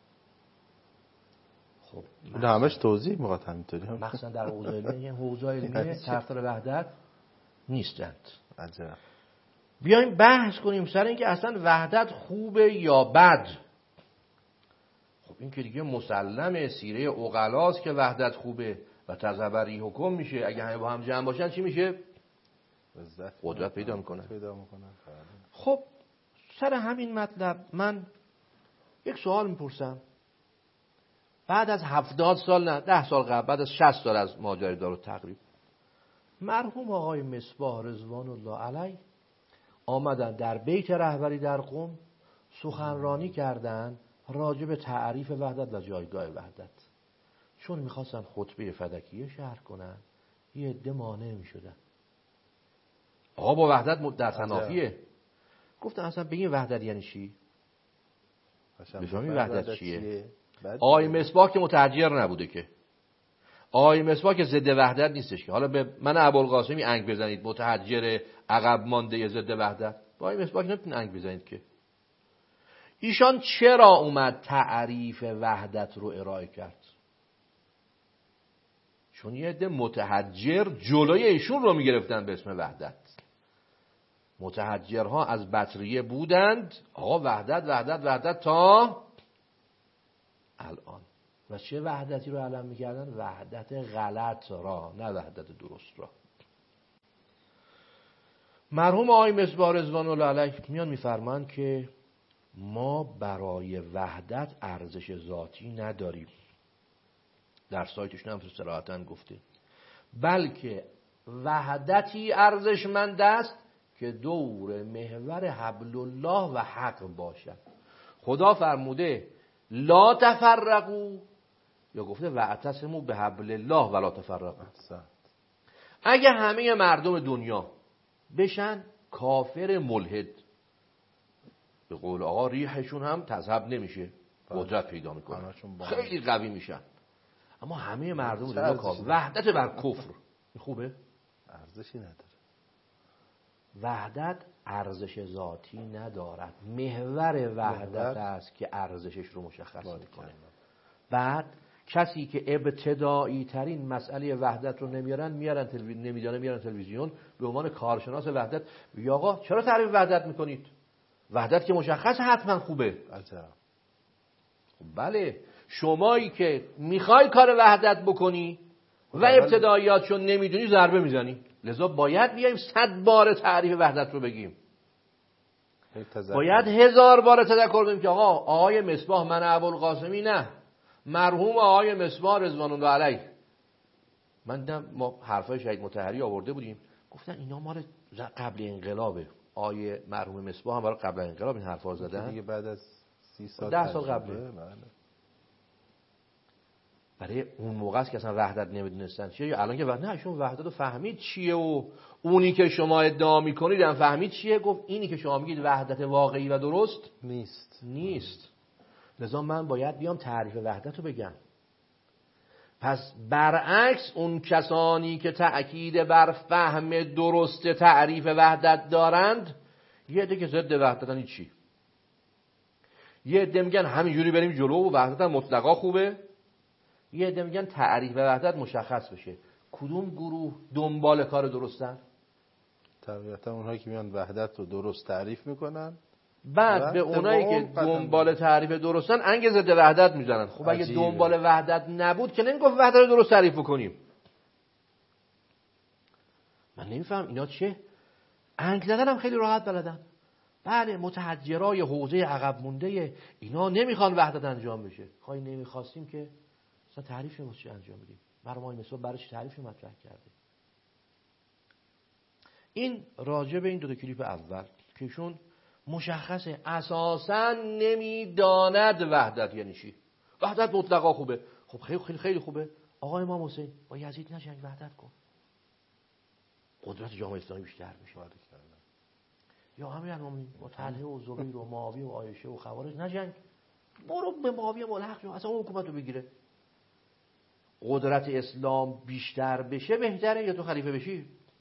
خب نه همش توضیح میخواد همینطوری، مخصوصا در حوزه علمیه، حوزه علمیه طرفدار وحدت نیستند. عجب. بیایم بحث کنیم سر اینکه اصلا وحدت خوبه یا بد. خب این که دیگه مسلمه، سیره عقلاست که وحدت خوبه و تذهبری حکم میشه. اگه همه با هم جمع باشن چی میشه؟ قدرت پیدا میکنن. خب سر همین مطلب من یک سوال میپرسم. بعد از 70 سال نه 10 سال قبل، بعد از 60 سال از ماجرای دارالتقریب، مرحوم آقای مصباح رضوان الله علیه آمدن در بیت رهبری در قم سخنرانی کردن راجع به تعریف وحدت و جایگاه وحدت. چون میخواستن خطبه فدکیه شرح کنن یه عده مانع میشدن. آقا با وحدت در تنافیه. گفتن اصلا بگین وحدت یعنی چی؟ بفهمین وحدت چیه؟ آقای مصباح که متحجر نبوده که. آقای مصباح که ضد وحدت نیستش که. حالا به من ابوالقاسمی انگ بزنید متحجر عقب مانده ضد وحدت. با آقای مصباح که نمیتونید انگ بزنید که. ایشان چرا اومد تعریف وحدت رو ارائه کرد؟ چون یه عده متحجر جلوی ایشون رو میگرفتن به اسم وحدت. متحجرها از بطریه بودند، آقا وحدت وحدت وحدت تا الان. و چه وحدتی رو علم میکردن؟ وحدت غلط را، نه وحدت درست را. مرحوم آقای مصباح رضوان الله علیه میان میفرمان که ما برای وحدت ارزش ذاتی نداریم. در سایتشون هم صراحتاً گفته، بلکه وحدتی ارزشمند است که دور محور حبل الله و حق باشد. خدا فرموده لا تفرقوا، یا گفته واعتصموا بحبل الله ولا تفرقوا. اگه همه مردم دنیا بشن کافر ملحد، به قول آقا ریحشون هم تذهب نمیشه، قدرت پیدا میکنن، خیلی قوی میشن. اما همه مردم دنیا کافر، وحدت بر کفر، خوبه؟ ارزشی نداره. وحدت ارزش ذاتی ندارد، محور وحدت است که ارزشش رو مشخص میکنه. بعد کسی که ابتدایی ترین مسئله وحدت رو میارن تلویزیون به عنوان کارشناس وحدت، یا آقا چرا تعریف وحدت میکنید؟ وحدت که مشخص حتما خوبه. بله، شمایی که میخوای کار وحدت بکنی و ابتداییاتشو نمیدونی ضربه میزنی. لذا باید بیایم 100 بار تعریف وحدت رو بگیم، باید 1000 بار تذکر کنیم که آقای مصباح من ابوالقاسمی نه، مرحوم آقای مصباح رضوان الله علیه، من دیدم ما حرفای شهید مطهری آورده بودیم، گفتن اینا مال قبل انقلابه. آقای مرحوم مصباح هم برای قبل انقلاب این حرفا زدن دیگه، بعد از 30 سال 10 سال قبله. برای اون موقع است که اصلا وحدت نمیدونستن چیه، یا الان که نه ایشون وحدت رو فهمید چیه و اونی که شما ادعا میکنید هم فهمید چیه. گفت اینی که شما میگید وحدت واقعی و درست نیست. لذا من باید بیام تعریف وحدت رو بگم. پس برعکس اون کسانی که تأکید بر فهم درست تعریف وحدت دارند، یه عده که ضد وحدتن چی؟ یه عده میگن همینجوری بریم جلو و وحدت مطلقا خوبه. یه عده میگن تعریف وحدت مشخص بشه. کدوم گروه دنبال کار درستن؟ طبیعتا اونهایی که میان وحدت رو درست تعریف میکنن، بعد به اونایی که دنبال تعریف درستن انگ ضد وحدت میزنن. خب اگه دنبال وحدت نبود که نمیگفت وحدت رو درست تعریف بکنیم. من نمیفهم اینا چیه؟ انگ زدن هم خیلی راحت بلدن. بله متحجرای حوزه عقب مونده اینا نمیخوان وحدت انجام بشه. خواهی نمیخواستیم که اصلا تعریف نمیشه چی انجام بدیم. برای مثلا برای چی تعریف مطرح کرده. این راجع به این دو تا کلیپ اول که ایشون مشخصه اساساً نمیداند وحدت یعنی چی. وحدت مطلقا خوبه. خب خیلی خیلی خوبه. آقا امام حسین با یزید نجنگ، وحدت کن. قدرت جامعه اسلامی بیشتر میشه. یا امیرالمومنین با طلحه و زبیر و معاویه و عایشه و خوارج نجنگ، برو به معاویه ملحق شو، اصلا اون حکومت رو بگیره. قدرت اسلام بیشتر بشه بهتره یا تو خلیفه بشی؟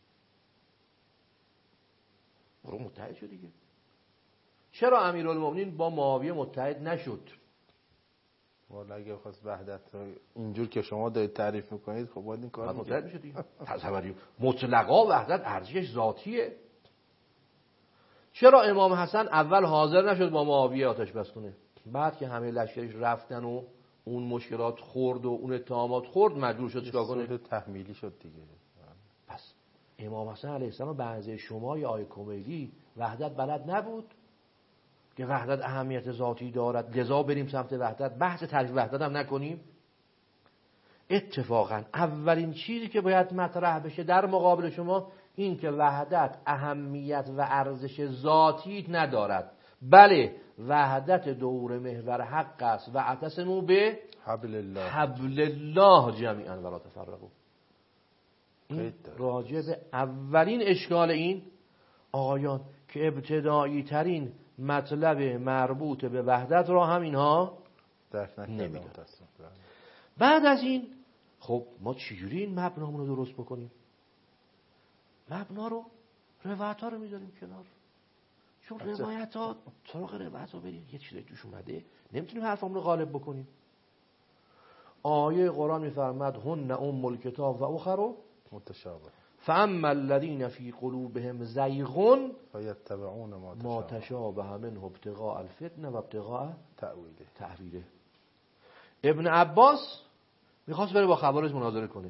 برو متحد شو دیگه. چرا امیرالمومنین با معاویه متحد نشد؟ والا اگه خواست وحدت رو اینجور که شما دارید تعریف میکنید، خب باید این کار متحد میشه دیگه. تصوری مطلقا وحدت ارزشش ذاتیه. چرا امام حسن اول حاضر نشد با معاویه آتش بس کنه؟ بعد که همه لشکرش رفتن و اون مشکلات خورد و اون اتهامات خورد مجبور شد چیکار کنه؟ تحمیلی شد دیگه. پس امام حسن علیه السلام بعضی شما یا آیه کمیلی وحدت بلد نبود که وحدت اهمیت ذاتی دارد، لذا بریم سمت وحدت، بحث تعریف وحدت هم نکنیم. اتفاقا اولین چیزی که باید مطرح بشه در مقابل شما این که وحدت اهمیت و ارزش ذاتی ندارد، بله وحدت دور محور حق است و اعتصموا به حبل الله جمیعا ولا تفرقوا. این راجع به اولین اشکال این آقایان که ابتدایی ترین مطلب مربوط به وحدت را هم اینها درک نمیدن. بعد از این خب ما چجوری این مبنامون رو درست بکنیم؟ مبنا رو روایت ها رو میذاریم کنار، چون روایت ها سراغ روایت ها بریم یه چیزی توش اومده نمیتونیم حرفمون رو غالب بکنیم. آیه قرآن میفرماد هن ام الکتاب و اخر متشابه فاما الذین فی قلوبهم زیغ فیتبعون ما تشابه منه ابتغاء الفتنه و ابتغاء تأویله. ابن عباس میخواست بره با خوارج مناظره کنه.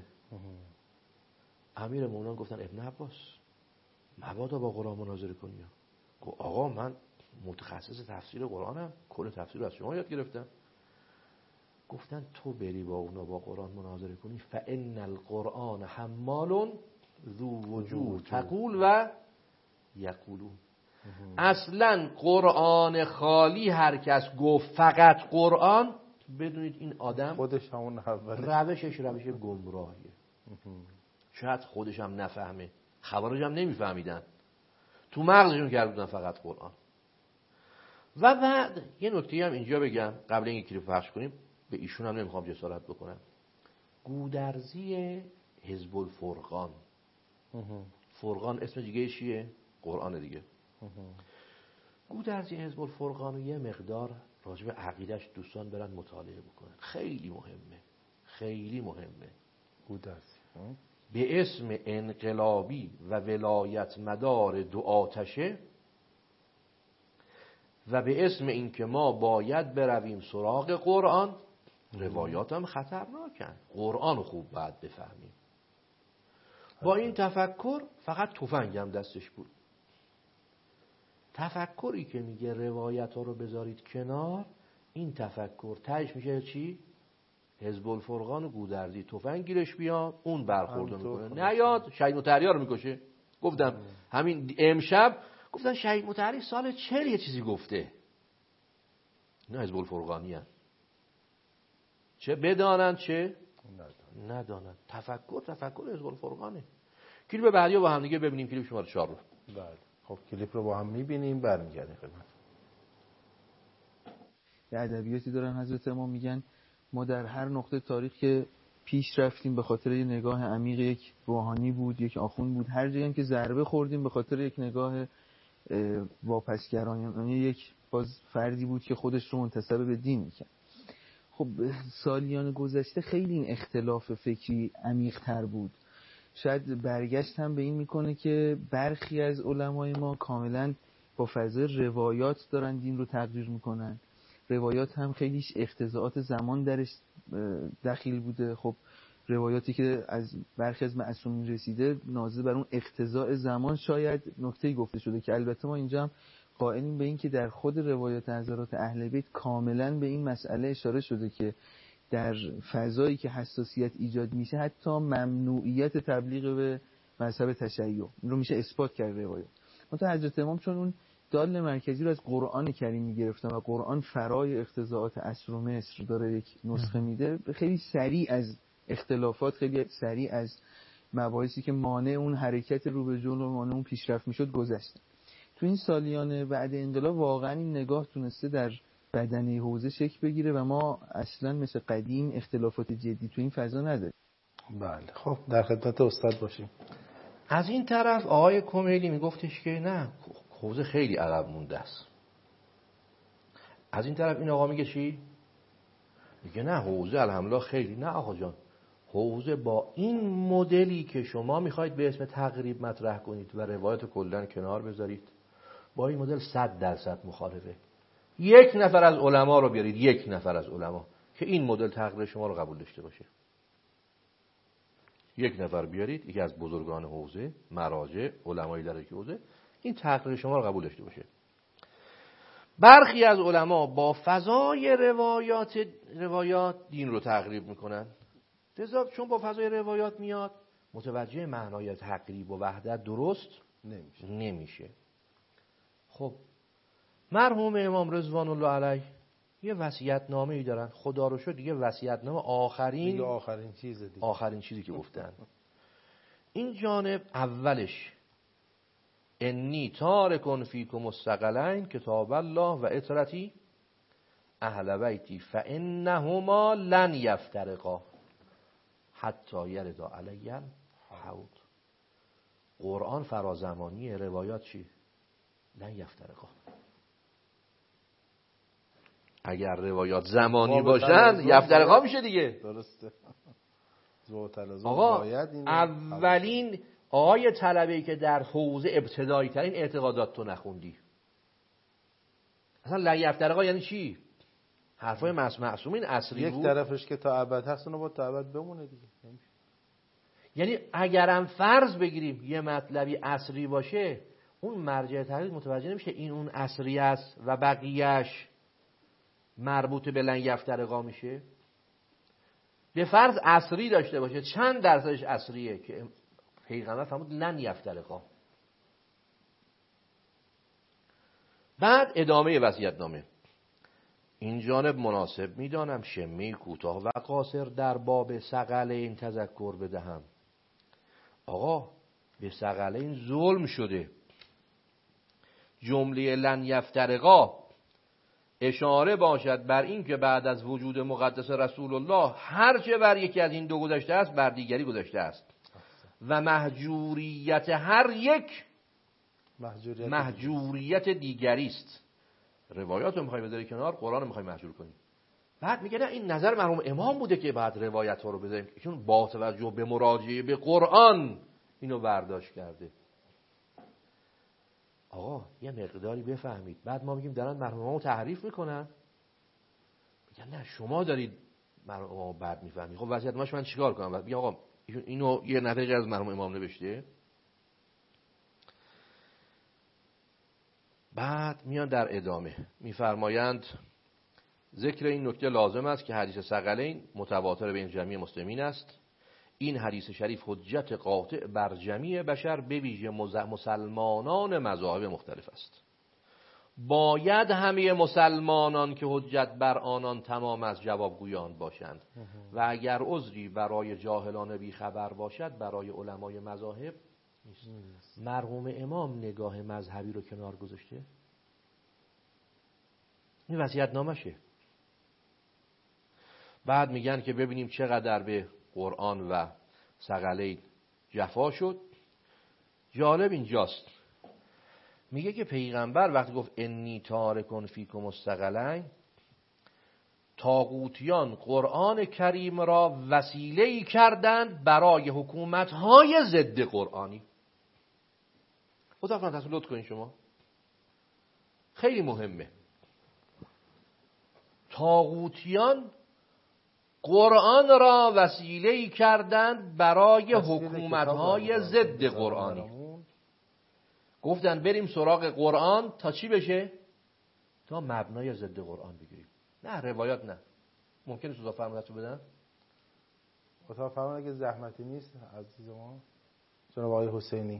امیر مومنان گفتن ابن عباس مبادا با قرآن مناظره کنی. گفت آقا من متخصص تفسیر قرآنم، کل تفسیر رو از شما یاد گرفتم. گفتن تو بری با اونا با قرآن مناظره کنی فان القرآن حمال ذو وجوه تقول و یقولون. اصلا قرآن خالی هر کس گفت فقط قرآن، بدونید این آدم خودش همون روشش روش گمراهیه. شاید خودش هم نفهمه، خوارج هم نمیفهمیدن، تو مغزشون کرده بودن فقط قرآن. و بعد یه نکته هم اینجا بگم قبل اینکه کلیپ پخش کنیم، به ایشون هم نمیخوام جسارت بکنم. گودرزی حزب الفرقان، فرقان اسم دیگه چیه؟ قرآن دیگه. گودرزی حزب الفرقان رو یه مقدار راجع به عقیدش دوستان برن مطالعه بکنن، خیلی مهمه، خیلی مهمه. گودرزی به اسم انقلابی و ولایت مدار دو آتشه و به اسم اینکه ما باید برویم سراغ قرآن، روایات هم خطرناکن، قرآن خوب باید بفهمیم. با این تفکر فقط تفنگ هم دستش بود. تفکری که میگه روایت ها رو بذارید کنار، این تفکر تهش میشه چی؟ حزب الفرقان و گودرزی تفنگ گیرش بیاد اون برخورد میکنه، نیاد شهید مطهری رو میکشه. گفتم همین امشب گفتن شهید مطهری سال 40 یه چیزی گفته. نه حزب الفرقانی هست. چه بدانند چه ندانند. تفکر حزب الفرقانه. کلیپ بعدی با هم دیگه ببینیم، کلیپ شماره 4 رو. بله خب کلیپ رو با هم میبینیم برمیگردیم خدمت. یه ادبیاتی دارن حضرت امام میگن ما در هر نقطه تاریخ که پیش رفتیم به خاطر یه نگاه عمیق یک روحانی بود، یک آخوند بود، هر جایی که ضربه خوردیم به خاطر یک نگاه واپسگرایانه، یک باز فردی بود که خودش رو منتسب به دین میکرد. خب سالیان گذشته خیلی این اختلاف فکری عمیق تر بود. شاید برگشت هم به این میکنه که برخی از علمای ما کاملا با فضای روایات دارن دین رو تقریر میکنن. روایات هم خیلیش اقتضاعات زمان درش دخیل بوده. خب روایاتی که از برخی از معصومین رسیده ناظر بر اون اقتضاع زمان شاید نکته‌ای گفته شده که البته ما اینجا هم قائلیم به این که در خود روایات حضرات اهل بیت کاملا به این مسئله اشاره شده که در فضایی که حساسیت ایجاد میشه حتی ممنوعیت تبلیغ به مذهب تشیع این رو میشه اثبات کرد روایات. مثلا حضرت امام چون اون دال مرکزی رو از قرآن کریم میگرفتن و قرآن فرای اقتضاعات عصر و مصر داره یک نسخه میده، خیلی سریع از اختلافات، خیلی سریع از مباحثی که مانع اون حرکت رو به جلو و مانع اون پیشرفت میشد گذشته. تو این سالیان بعد انقلاب واقعا این نگاه تونسته در بدنه حوزه شکل بگیره و ما اصلا مثل قدیم اختلافات جدی تو این فضا نداریم. بله خب در خدمت استاد باشیم. از این طرف آقای کمیلی میگفتش که نه حوزه خیلی عقب مونده است. از این طرف این آقا میگه چی؟ میگه نه حوزه الحمدلله خیلی. نه آقا جان، حوزه با این مدلی که شما میخواید به اسم تقریب مطرح کنید و روایت کلن کنار بذارید، با این مدل 100% مخالفه. یک نفر از علما رو بیارید، یک نفر از علما که این مدل تقریر شما رو قبول داشته باشه. یک نفر بیارید، یکی از بزرگان حوزه، مراجع، علمای درجه حوزه، این تقریر شما رو قبول داشته باشه. برخی از علما با فضای روایات دین رو تقریب میکنن. لذا چون با فضای روایات میاد، متوجه معنای تقریب و وحدت درست نمیشه. خب مرحوم امام رضوان الله علیه یه وصیت‌نامه‌ای دارن، خدا رو شکر دیگه وصیت‌نامه آخرین چیزی که گفتن. این جانب اولش انی تارکن فیکم الثقلین کتاب الله و اطرتی اهل بیتی فانهما لن یفترقا حتی یرد علی الحوض. قرآن فرازمانی، روایات چی؟ لن یفترقا. اگر روایات زمانی باشن یفترقا میشه دیگه. درسته. آقا اولین آیه طلبه‌ای که در حوزه ابتدایی ترین اعتقادات تو نخوندی. اصلا لن یفترقا یعنی چی؟ حرفای معصومین اصلی یک بود. طرفش که تا ابد هست اونو با تا ابد بمونه دیگه. یعنی اگرم فرض بگیریم یه مطلبی اصلی باشه، اون مرجع تحقیق متوجه نمیشه این اون اصلی است و بقیهش مربوط به لن یفترقا میشه. به فرض اصلی داشته باشه، چند درصدش اصلیه که پیغمبر فرمود لن یفترقا. بعد ادامه وصیت‌نامه. این جانب مناسب میدانم شمی کوتاه و قاصر در باب ثقلین تذکر بدهم. آقا به ثقلین ظلم شده. جمله لن یفترقا اشاره باشد بر این که بعد از وجود مقدس رسول الله هرچه بر یکی از این دو گذشته است بر دیگری گذشته است و مهجوریت هر یک مهجوریت دیگری است. روایات رو میخوای بذاری کنار، قرآن رو میخوای مهجور کنی. بعد میگه نه این نظر مرحوم امام بوده که بعد روایت ها رو بذاریم، چون با توجه به مراجعه به قرآن اینو برداشت کرده. آقا یه مقداری بفهمید. بعد ما میگیم دارن مرحوم امام رو تحریف میکنن، میگن نه شما دارید مرحوم امام رو بد میفهمید. خب وصیت‌نامه‌اش من چیکار کنم؟ میگم آقا اینو یه نتیجه از مرحوم امام نوشته. بعد میان در ادامه میفرمایند ذکر این نکته لازم است که حدیث ثقلین متواتر بین جمعی مسلمین است. این حدیث شریف حجت قاطع بر جمعی بشر به ویژه مسلمانان مذاهب مختلف است. باید همه مسلمانان که حجت بر آنان تمام از جوابگویان باشند و اگر عذری برای جاهلان بیخبر باشد برای علمای مذاهب نیست. مرحوم امام نگاه مذهبی رو کنار گذاشته. این وصیت‌نامشه. بعد میگن که ببینیم چقدر به قرآن و ثقلین جفا شد. جالب اینجاست، میگه که پیغمبر وقتی گفت انی تارکن فیکم الثقلین، طاغوتیان قرآن کریم را وسیله‌ای کردند برای حکومت‌های ضد قرآنی. خدا کنه تسلط کنین شما، خیلی مهمه. طاغوتیان قرآن را وسیله‌ای کردند برای حکومت‌های ضد قرآنی. گفتن بریم سراغ قرآن تا چی بشه؟ تا مبنای ضد قرآن بگیریم. نه روایات نه. ممکنه سوزا فرمودتو بدن؟ اتاق فرمان اگه زحمتی نیست عزیز ما جناب آقای حسینی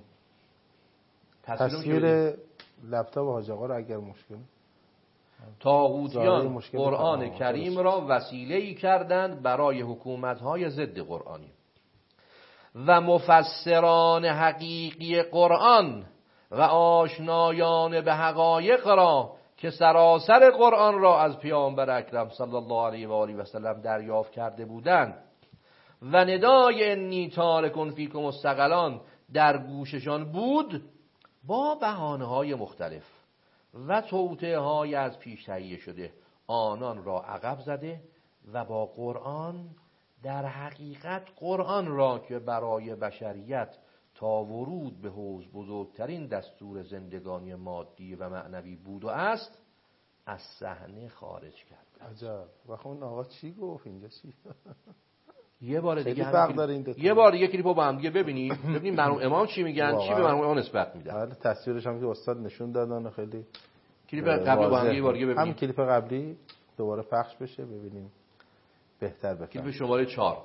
تصویر لپتاپ حاج آقا رو اگر مشکل طاغوتیان قرآن کریم را وسیله‌ای کردند برای حکومت‌های ضد قرآنی و مفسران حقیقی قرآن و آشنایان به حقایق را که سراسر قرآن را از پیامبر اکرم صلی الله علیه و آله و سلم دریافت کرده بودند و ندای انی تارکن فیکم الثقلین در گوششان بود، با بهانه‌های مختلف و توطئه‌های از پیش تهیه شده آنان را عقب زده و با قرآن، در حقیقت قرآن را که برای بشریت تا ورود به حوض بزرگترین دستور زندگانی مادی و معنوی بود و است، از صحنه خارج کرد. عجب. و خب اون آقا چی گفت اینجا؟ چی؟ یه بار دیگه کلیپو با هم دیگه ببینیم مرحوم امام چی میگن، چی به مرحوم امام نسبت میدن. بله، تصویرش هم که استاد نشون دادن خیلی. کلیپ قبلی با هم یه بار دیگه ببینیم. هم کلیپ قبلی دوباره پخش بشه ببینیم بهتر بفهمیم. کلیپ شماره 4.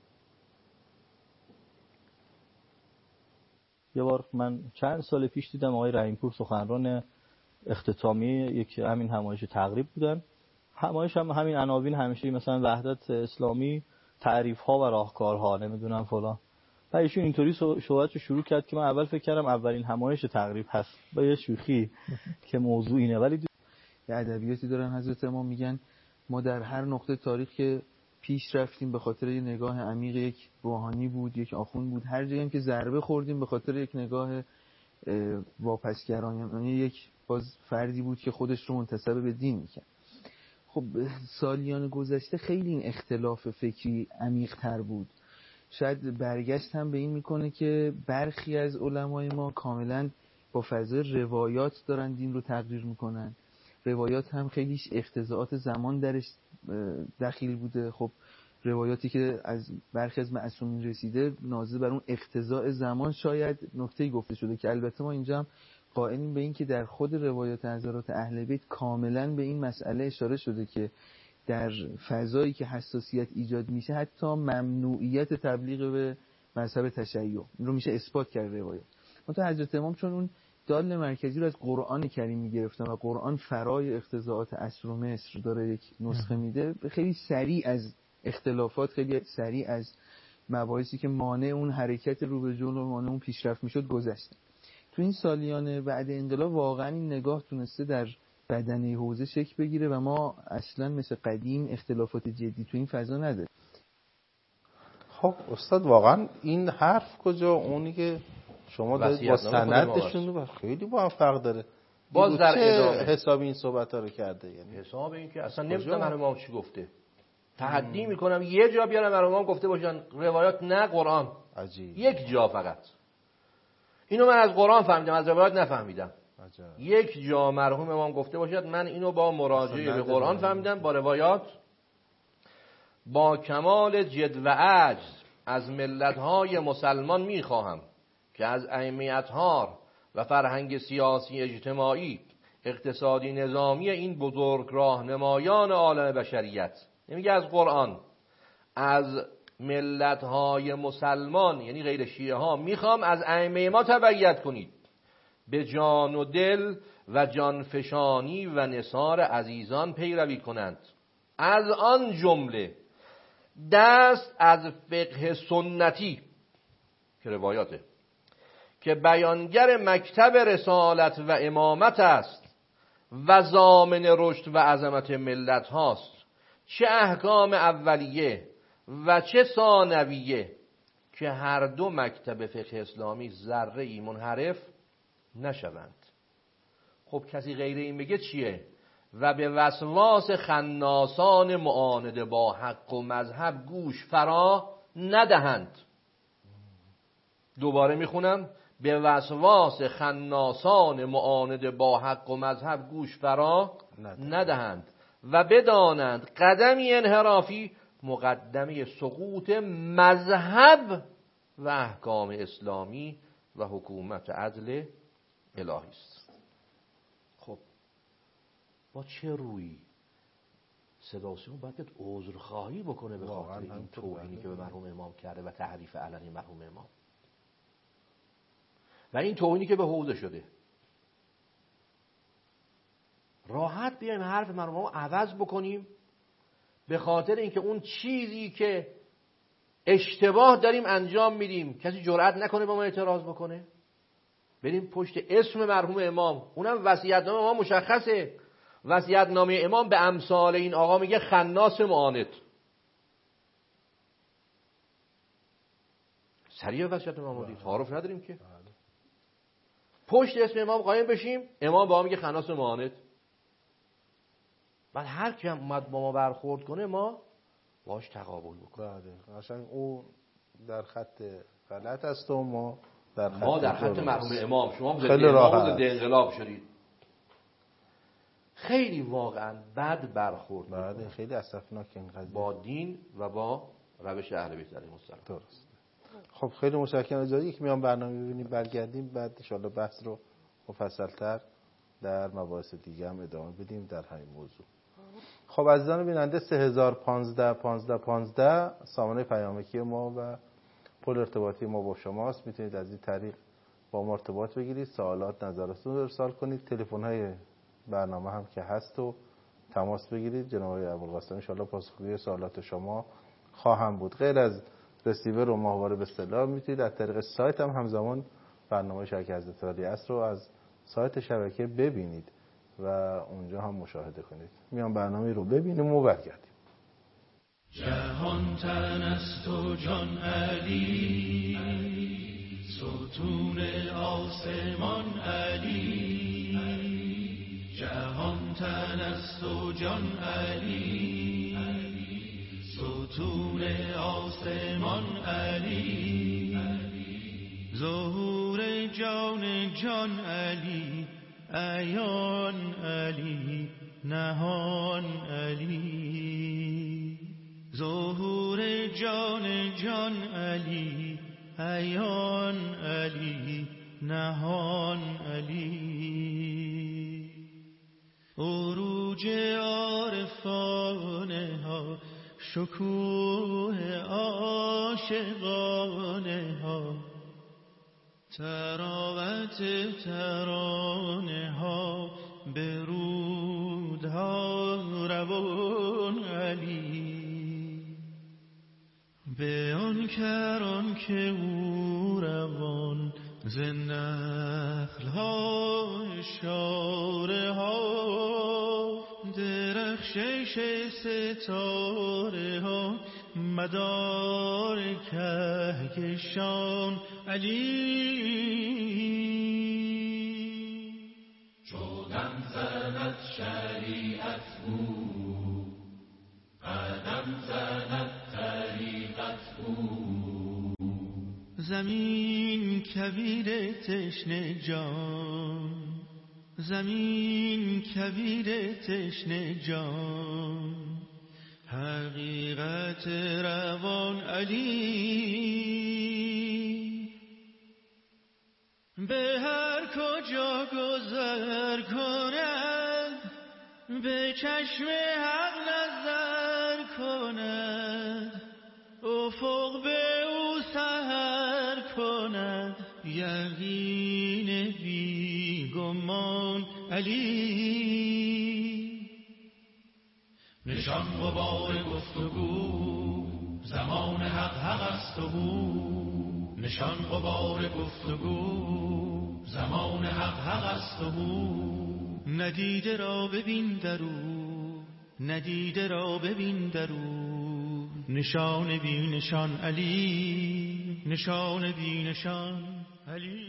یه بار من چند سال پیش دیدم آقای رحیمپور سخنران اختتامی یک همین همایش تقریب بودن. همایش هم همین عناوین همیشه مثلا وحدت اسلامی، تعریف ها و راهکارها، نمیدونم فلان. و ایشون اینطوری صحبتشو شروع کرد که من اول فکر کردم اولین همایش تقریب هست با یه شوخی که موضوع اینه، ولی یه ادبیاتی دارن حضرت امام میگن ما در هر نقطه تاریخ که پیش رفتیم به خاطر یه نگاه عمیق یک روحانی بود، یک آخوند بود، هر جایی هم که ضربه خوردیم به خاطر یک نگاه واپسگرایانه، یعنی یک باز فردی بود که خودش رو منتسب به دین میکرد. خب سالیان گذشته خیلی این اختلاف فکری عمیق‌تر بود. شاید برگشت هم به این میکنه که برخی از علمای ما کاملا با فضای روایات دارن دین رو تقریر میکنن. روایات هم خیلیش اقتضاعات زمان درش دخیل بوده. خب روایاتی که از برخی از معصومین رسیده ناظر بر اون اقتضاع زمان شاید نکته‌ای گفته شده که البته ما اینجا هم قائلیم به این که در خود روایات حضرات اهل بیت کاملا به این مسئله اشاره شده که در فضایی که حساسیت ایجاد میشه حتی ممنوعیت تبلیغ به مذهب تشیع این رو میشه اثبات کرد روایات. منتها حضرت امام چون اون دال مرکزی رو از قرآن کریم میگرفتن و قرآن فرای اقتضاعات عصر و مصر داره یک نسخه میده، خیلی سریع از اختلافات، خیلی سریع از مباحثی که مانع اون حرکت رو به جلو و مانع اون پیشرفت میشد گذشته. تو این سالیان بعد انقلاب واقعا این نگاه تونسته در بدنه حوزه شکل بگیره و ما اصلا مثل قدیم اختلافات جدی تو این فضا نداره. خب استاد واقعا این حرف کجا، اونی که شما دارید با سندشون و خیلی با هم فرق داره. باز در ادامه حساب این صحبت‌ها رو کرده، یعنی حساب این که اصلا نمی‌دونم مرحوم امام چی گفته. تحدی میکنم یه جا بیارم مرحوم امام گفته باشن روایات نه قرآن. عجیب. یک جا فقط. اینو من از قرآن فهمیدم، از روایات نفهمیدم. عجب. یک جا مرحوم امام گفته باشد من اینو با مراجعه به قرآن فهمیدم، با روایات. با کمال جد و عجز از ملت‌های مسلمان میخواهم که از ائمه اطهار و فرهنگ سیاسی اجتماعی اقتصادی نظامی این بزرگ راهنمایان عالم بشریت، نمیگه از قرآن، از ملت‌های مسلمان یعنی غیر شیعه ها میخوام از ائمه ما تبعیت کنید، به جان و دل و جانفشانی و نثار عزیزان پیروی کنند، از آن جمله دست از فقه سنتی که روایاته که بیانگر مکتب رسالت و امامت است و ضامن رشد و عظمت ملت هاست، چه احکام اولیه و چه ثانویه، که هر دو مکتب فقه اسلامی ذره‌ای منحرف نشوند. خب کسی غیر این بگه چیه؟ و به وسواس خناسان معاند با حق و مذهب گوش فرا ندهند. دوباره میخونم، به وسواس خناسان معاند با حق و مذهب گوش فرا ندهند و بدانند قدمی انحرافی مقدمه سقوط مذهب و احکام اسلامی و حکومت عدل الهی است. خب با چه روی صدا و سیما باید عذرخواهی بکنه به خاطر این توهینی که به مرحوم امام کرده و تحریف علنی مرحوم امام و این توهینی که به حوزه شده. راحت بیایم حرف مرحوم امام عوض بکنیم به خاطر اینکه اون چیزی که اشتباه داریم انجام میدیم کسی جرئت نکنه با ما اعتراض بکنه، بریم پشت اسم مرحوم امام، اونم وصیت‌نامه ما مشخصه، وصیت‌نامه امام به امثال این آقا میگه خناس معاند. سریع وصیت‌نامه ما دید، تعارف نداریم که. پشت اسم امام قایم بشیم، امام با ما میگه خناس معاند. بعد هر کی هم اومد با ما برخورد کنه ما باش تقابل بکنیم. بله، قشنگ او در خط غلط است و ما در خط مرحوم امام. شما خیلی راحت انقلاب شدید. خیلی واقعا بد برخورد. بله، خیلی اسفناک این قضیه با دین و با روش اهل بیت علیهم السلام. درست. خب خیلی متشکرم. اجازه یک میام برنامه ببینیم، برگردیم بعد ان شاءالله بحث رو مفصل‌تر در مباحث دیگه هم ادامه بدیم در همین موضوع. خب عزیزان بیننده 3015 سامانه پیامکی ما و پل ارتباطی ما با شماست. میتونید از این طریق با ما ارتباط بگیرید، سوالات، نظراتتون رو ارسال کنید. تلفن‌های برنامه هم که هست و تماس بگیرید. جناب آقای ابوالقاسم ان شاءالله پاسخگوی سوالات شما خواهم بود. غیر از رسیور و ماهواره به اصطلاح میتونید از طریق سایت هم همزمان برنامه شبکه حضرت علی است رو از سایت شبکه ببینید و اونجا هم مشاهده کنید. میام برنامه رو ببینیم و برگردیم. جهان تن است و جان علی، ستون آسمان علی. جهان تن است و جان علی، ستون آسمان علی. ظهور جان جان علی، عیان علی، نهان علی. ظهور جان جان علی، عیان علی، نهان علی. عروج عارفانه ها، شکوه عاشقانه ها، تراوت ترانه ها، برودها روان علی. به آن کران که او روان، ز نخل ها اشاره ها، درخشش ستاره ها، مدار کهکشان علی. چودم زند شریعت او، قدم زند طریقت او. زمین کویر تشنه جان، زمین کویر تشنه جان، حقیقت روان علی. به هر کجا گذر کند به چشم حق نظر کند افق به او سحر کند یقین بی گمان علی نشان غبار گفتگو زمان حق است و بو نشان غبار گفتگو زمان حق است و بو ندیده را ببین درو ندیده را ببین درو نشان بی نشان علی نشان بی نشان علی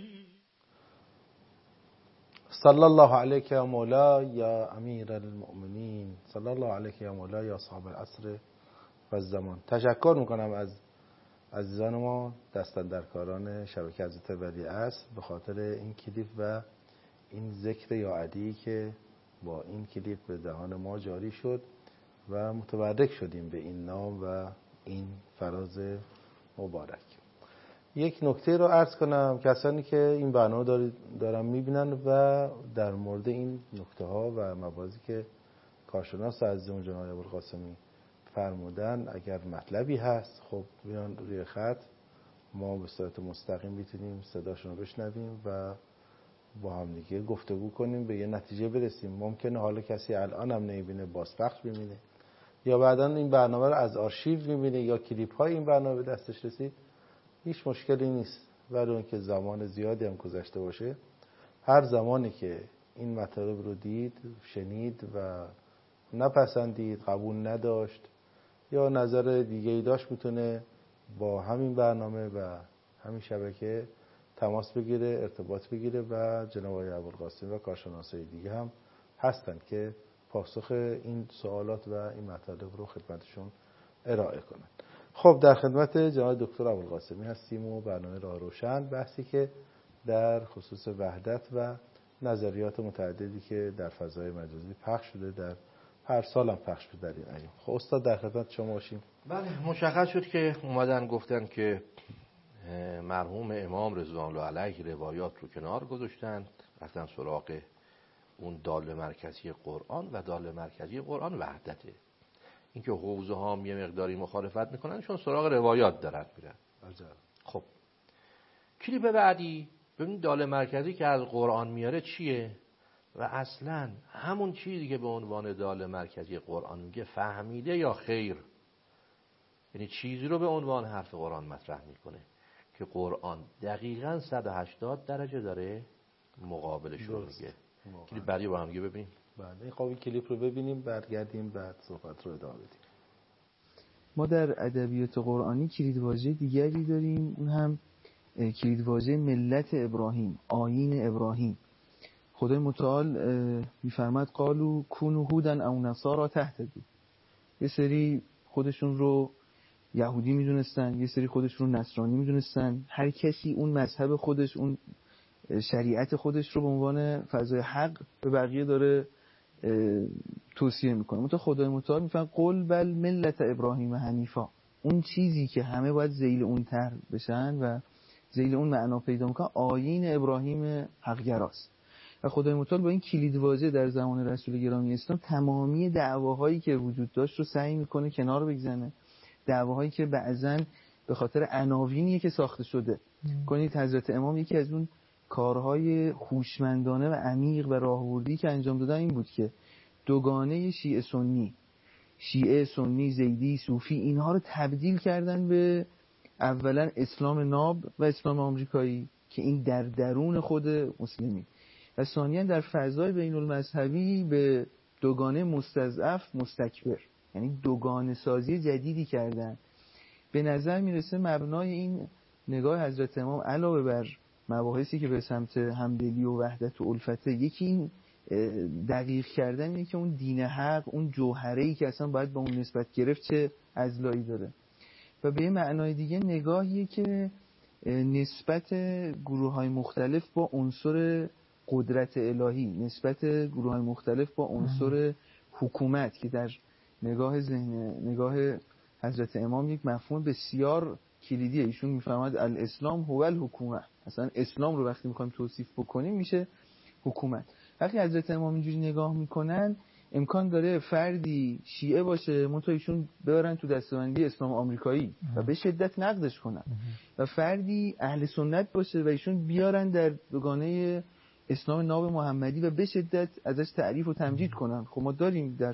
صلی الله علیک یا مولا یا امیر المؤمنین صلی الله علیک یا مولا یا صاحب العصر و الزمان. تشکر میکنم از عزیزان ما دستاندرکاران شبکه حضرت ولیعصر به خاطر این کلیپ و این ذکر یا علی که با این کلیپ به دهان ما جاری شد و متبرک شدیم به این نام و این فراز مبارک. یک نکته رو عرض کنم کسانی که این برنامه دارن میبینن و در مورد این نکته ها و مباحثی که کارشناس عزیزمون جناب ابوالقاسمی فرمودن اگر مطلبی هست خب بیان روی خط ما به صورت مستقیم میتونیم صداشون رو بشنویم و با هم دیگه گفتگو کنیم به یه نتیجه برسیم. ممکنه حالا کسی الان هم نمیبینه بازپخش ببینه یا بعداً این برنامه رو از آرشیو میبینه یا کلیپ های این برنامه به دستش رسید، هیچ مشکلی نیست. ولی اون که زمان زیادی هم گذشته باشه هر زمانی که این مطالب رو دید شنید و نپسندید قبول نداشت یا نظر دیگه‌ای داشت میتونه با همین برنامه و همین شبکه تماس بگیره ارتباط بگیره و جناب آقای ابوالقاسمی و کارشناسای دیگه هم هستن که پاسخ این سوالات و این مطالب رو خدمتشون ارائه کنن. خب در خدمت جناب دکتر ابوالقاسمی هستیم و برنامه راه روشن، بحثی که در خصوص وحدت و نظریات متعددی که در فضای مجازی پخش شده در هر سال هم پخش شده در این ایام. خب استاد در خدمت شما باشیم. بله مشخص شد که اومدن گفتن که مرحوم امام رضوان الله علیه روایات رو کنار گذاشتند، رفتن سراغ اون دال مرکزی قرآن و دال مرکزی قرآن وحدته. اینکه حوزه ها یه مقداری مخالفت میکنن چون سراغ روایات دارن میرن. خب کلیپ بعدی ببین دال مرکزی که از قرآن میاره چیه و اصلا همون چیزی که به عنوان دال مرکزی قرآن میگه فهمیده یا خیر، یعنی چیزی رو به عنوان حرف قرآن مطرح میکنه که قرآن دقیقاً 180 درجه داره مقابلش رو میگه. کلیپ بعدی با هم دیگه ببینیم. بله خب این کلیپ رو ببینیم برگردیم بعد صحبت رو ادامه بدیم. ما در ادبیات قرآنی کلیدواژه دیگری داریم، اون هم کلیدواژه ملت ابراهیم، آیین ابراهیم. خدای متعال میفرماد قالوا کونوا هودا او نصارا تهتدوا. یه سری خودشون رو یهودی میدونستن، یه سری خودشون رو نصرانی میدونستن، هر کسی اون مذهب خودش، اون شریعت خودش رو به عنوان فضای حق به بقیه داره توصیه میکنه. منتها خدای متعال میفرماد قل بل ملت ابراهیم حنیفا، اون چیزی که همه باید ذیل اون تر بشن و ذیل اون معنا پیدا میکنه آیین ابراهیم حق‌گراست. و خدای متعال با این کلیدواژه در زمان رسول گرامی اسلام تمامی دعواهایی که وجود داشت رو سعی میکنه کنار بگذنه، دعواهایی که بعضن به خاطر عناوینی که ساخته شده. کنید حضرت امام یکی از اون کارهای هوشمندانه و عمیق و راهبردی که انجام دادن این بود که دوگانه شیعه سنی زیدی صوفی اینها رو تبدیل کردن به اولا اسلام ناب و اسلام آمریکایی که این در درون خود مسلمی و ثانیاً در فضای بین المذهبی به دوگانه مستضعف مستکبر، یعنی دوگانه سازی جدیدی کردن. به نظر میرسه مبنای این نگاه حضرت امام علاوه بر مباحثی که به سمت همدلی و وحدت و الفت، یکی این دقیق کردن اینه که اون دین حق، اون جوهره‌ای که اصلا باید با اون نسبت گرفت چه ازلایی داره. و به معنای دیگه نگاهیه که نسبت گروه‌های مختلف با عنصر قدرت الهی، نسبت گروه‌های مختلف با عنصر حکومت که در نگاه حضرت امام یک مفهوم بسیار کلیدیه. ایشون میفرماد الاسلام هو الحکومه، مثلا اسلام رو وقتی میخوایم توصیف بکنیم میشه حکومت. وقتی حضرت امام اینجوری نگاه میکنن امکان داره فردی شیعه باشه منتها ایشون ببرن تو دسته‌بندی اسلام آمریکایی و به شدت نقدش کنن و فردی اهل سنت باشه و ایشون بیارن در دوگانه اسلام ناب محمدی و به شدت ازش تعریف و تمجید کنن. خب ما داریم در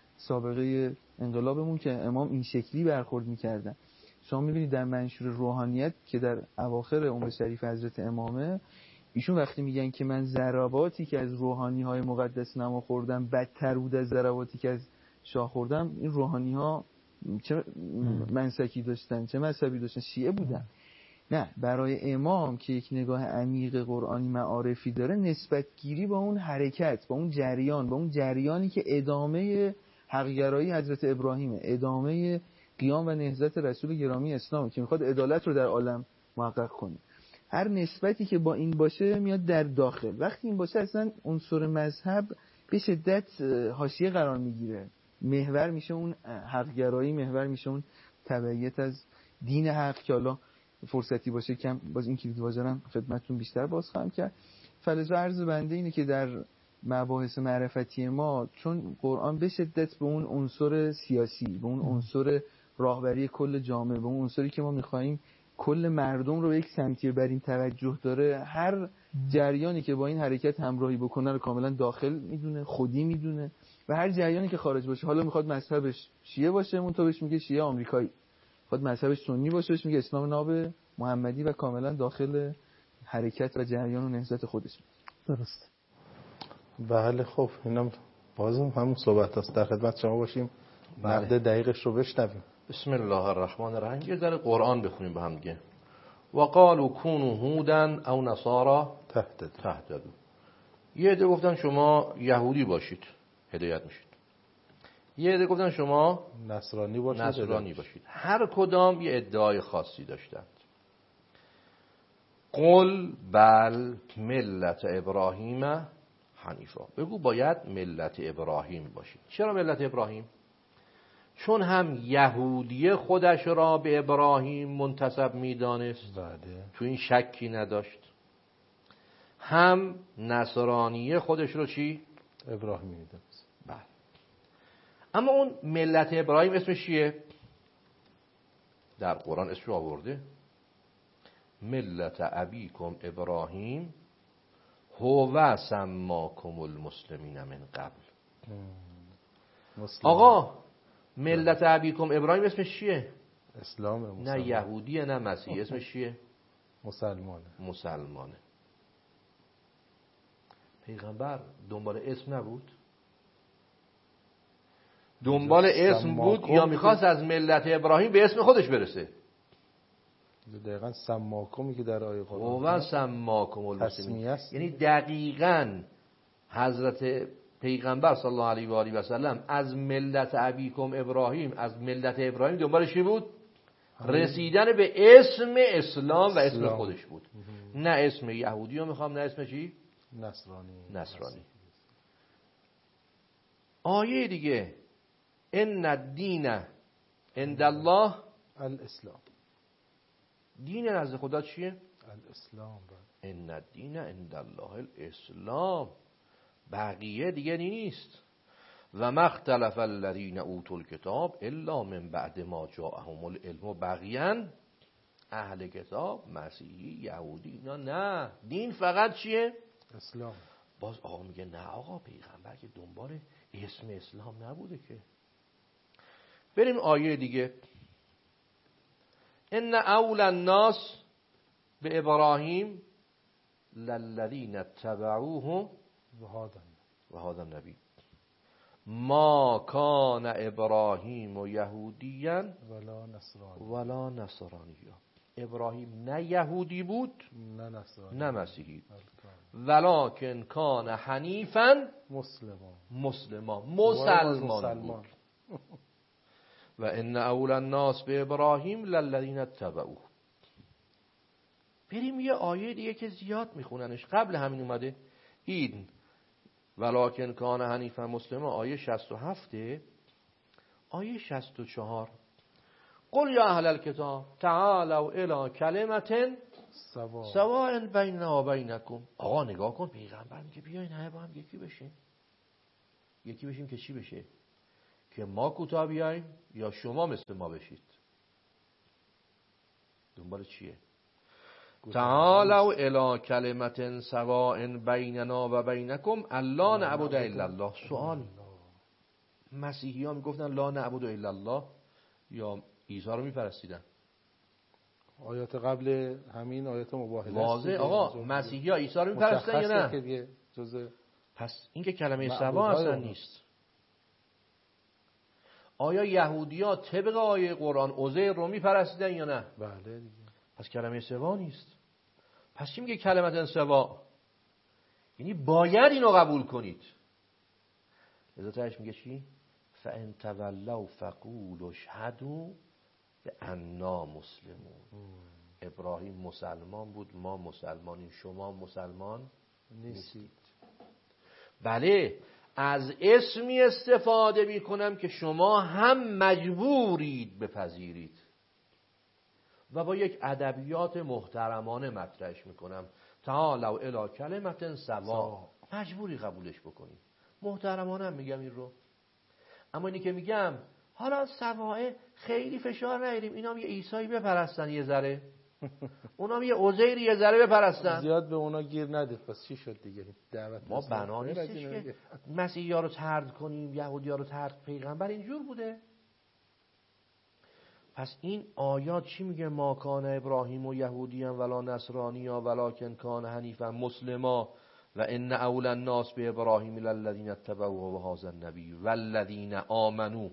سابقه انقلابمون که امام این شکلی برخورد میکردن. شما میبینید در منشور روحانیت که در اواخر عمر شریف حضرت امامه، ایشون وقتی میگن که من ضرباتی که از روحانی‌های مقدس نما خوردم بدتر بود از ضرباتی که از شاه خوردم، این روحانی‌ها چه منسکی داشتن، چه مذهبی داشتن؟ شیعه بودن. نه، برای امام که یک نگاه عمیق قرآنی معارفی داره، نسبت گیری با اون حرکت، با اون جریان، با اون جریانی که ادامه حق‌گرایی حضرت ابراهیمه، ادامه قیام و نهضت رسول گرامی اسلام که میخواد عدالت رو در عالم محقق کنه، هر نسبتی که با این باشه میاد در داخل. وقتی این باشه اصلا عنصر مذهب به شدت حاشیه قرار میگیره، محور میشه اون حق‌گرایی، محور میشه اون تبعیت از دین حق که حالا فرصتی باشه کم باز این کلید واژه‌ام خدمتتون بیشتر باز خواهم کرد. فلذا عرض بنده اینه که در مباحث معرفتی ما چون قرآن به شدت به اون عنصر سیاسی، به اون عنصر راهبری کل جامعه، به اون عنصری که ما می‌خوایم کل مردم رو به یک سمتی بریم توجه داره، هر جریانی که با این حرکت همراهی بکنه رو کاملا داخل میدونه، خودی میدونه و هر جریانی که خارج باشه، حالا میخواد مذهبش شیعه باشه اون تو بهش میگه شیعه آمریکایی، میخواد مذهبش سنی باشه بهش میگه اسلام ناب محمدی و کاملا داخل حرکت و جریان و نهضت خودش. درست. بله خب اینم بازم همون صحبت هست، در خدمت شما باشیم. نقد دقیقش رو بشنویم. بسم الله الرحمن الرحیم. یه ذره قرآن بخونیم با هم دیگه. وقالوا كونوا هودا او نصارى تهتدوا. یه عده گفتن شما یهودی باشید هدایت میشید، یه عده گفتن شما نصرانی باشید. هر کدام یه ادعای خاصی داشتند. قل بل ملت ابراهیم حنیفا. بگو باید ملت ابراهیم باشید. چرا ملت ابراهیم؟ چون هم یهودی خودش را به ابراهیم منتسب می‌دانست، تو این شکی نداشت، هم نصرانی خودش رو چی؟ ابراهیمی می‌دانست. بله. اما اون ملت ابراهیم اسمش چیه؟ در قرآن اسمش آورده ملت ابیکم ابراهیم هو سماکم المسلمین من قبل. آقا ملت ابیکم ابراهیم اسمش چیه؟ اسلام. نه یهودیه نه مسیحی. اسمش چیه؟ مسلمانه. پیغمبر دنبال اسم نبود؟ دنبال اسم بود یا میخواست از ملت ابراهیم به اسم خودش برسه؟ دقیقاً سماکمی که در آیه قرآن و سماکم المسلمین، یعنی دقیقاً حضرت پیغمبر صلی الله علیه و آله و سلم از ملت ابیکم ابراهیم، از ملت ابراهیم دنبالش چی بود؟ رسیدن به اسم اسلام و اسم خودش بود. نه اسم یهودی رو میخوام، نه اسم چی؟ نصرانی. آیه دیگه ان الدین عند الله الاسلام. دین نزد خدا چیه؟ الاسلام. ان الدین عند الله الاسلام. بقیه دیگه نیست. و ما اختلف الذین اوتوا الکتاب الا من بعد ما جاءهم العلم. بقیه اهل کتاب، مسیحی، یهودی، اینا نه، دین فقط چیه؟ اسلام. باز آقا میگه نه آقا پیغمبر که دنبال اسم اسلام نبوده که. بریم آیه دیگه. ان اول الناس به ابراهیم للذین اتبعوه و هذا النبی ما کان ابراهیم و یهودیا ولا نصرانیا. ابراهیم نه یهودی بود نه مسیحی، ولکن کان حنیفا مسلمان بود. و ان اول الناس به ابراهیم للذین اتبعوه. بریم یه آیه دیگه که زیاد میخوننش، قبل همین اومده این ولکن کان حنیفا مسلما، آیه 67. آیه 64 قل یا اهل الکتاب تعالوا الی کلمة سواء بیننا و بینکم. آقا نگاه کن، پیغمبر میگه بیاین همه با هم یکی بشیم. یکی بشیم که چی بشه؟ که ما کوتاه بیاییم یا شما مثل ما بشید. دنبال چیه؟ تعالوا الی کلمة سواء بیننا و بینکم الا نعبد الا الله. سوال، مسیحی ها میگفتن لا نعبد الا الله یا عیسی رو میپرستیدن؟ آیات قبل همین آیات مباهله واضح. آقا مسیحی ها عیسی رو میپرستن یا نه؟ پس این که کلمه سوا اصلا نیست. آیا یهودی ها طبق آیه قرآن عزیر رو میپرستیدن یا نه؟ بله دیگه. پس کلمه سوا نیست. پس چی میگه کلمه سوا؟ یعنی باید اینو قبول کنید. لذا تاش میگه چی؟ فان تولوا فقولوا اشهدوا بأننا مسلمون. ابراهیم مسلمان بود، ما مسلمانیم، شما مسلمان نیستید. بله، از اسمی استفاده میکنم که شما هم مجبورید بپذیرید و با یک ادبیات محترمانه مطرحش میکنم. تعالوا الی کلمة سوا، مجبوری قبولش بکنید. محترمانه هم میگم این رو. اما اینی که میگم حالا سواه خیلی فشار نگیریم، اینا هم یه عیسی بپرستن یه ذره، اونا هم یه عزیر یه ذره بپرستن، زیاد به اونا گیر ندید. پس چی شد دیگه؟ دعوت ما بنا نیستش که مسیحی ها رو طرد کنیم، یهودی ها رو طرد. پیغمبر اینجور بوده. پس این آیات چی میگه؟ ما کان ابراهیم و یهودیان ولا نصرانیا ولکن کان حنیفا مسلما و ان اول الناس به ابراهیم الذین اتبعوه و هذا النبی والذین آمنوا.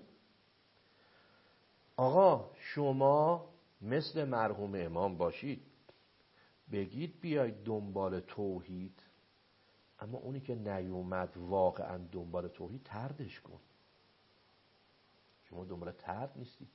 آقا شما مثل مرحوم امام باشید، بگید بیاید دنبال توحید، اما اونی که نیومد واقعا دنبال توحید طردش کن. شما دنبال طرد نیستید.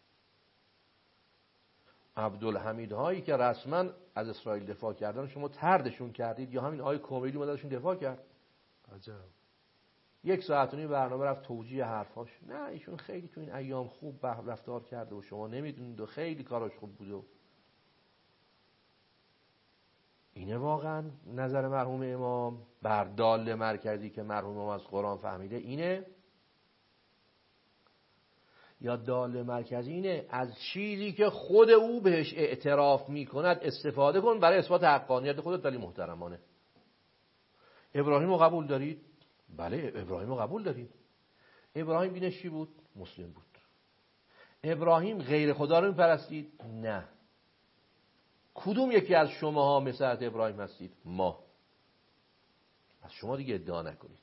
عبدالحمید هایی که رسما از اسرائیل دفاع کردن شما طردشون کردید، یا همین آقای کمیلی اومد ازشون دفاع کرد. عجب. 1 ساعت و نیم برنامه رفت توجیه حرفاش. نه ایشون خیلی تو این ایام خوب رفتار کرده و شما نمیدونید و خیلی کاراش خوب بوده. اینه واقعا نظر مرحوم امام بر دال مرکزی که مرحوم امام از قرآن فهمیده اینه؟ یا دال مرکزی اینه از چیزی که خود او بهش اعتراف میکند استفاده کن برای اثبات حقانیت خودت، ولی محترمانه. ابراهیم رو قبول دارید؟ بله ابراهیم رو قبول دارید. ابراهیم دینش چی بود؟ مسلم بود. ابراهیم غیر خدا رو میپرستید؟ نه. کدوم یکی از شماها مثل ابراهیم هستید؟ ما. از شما دیگه ادعا نکنید.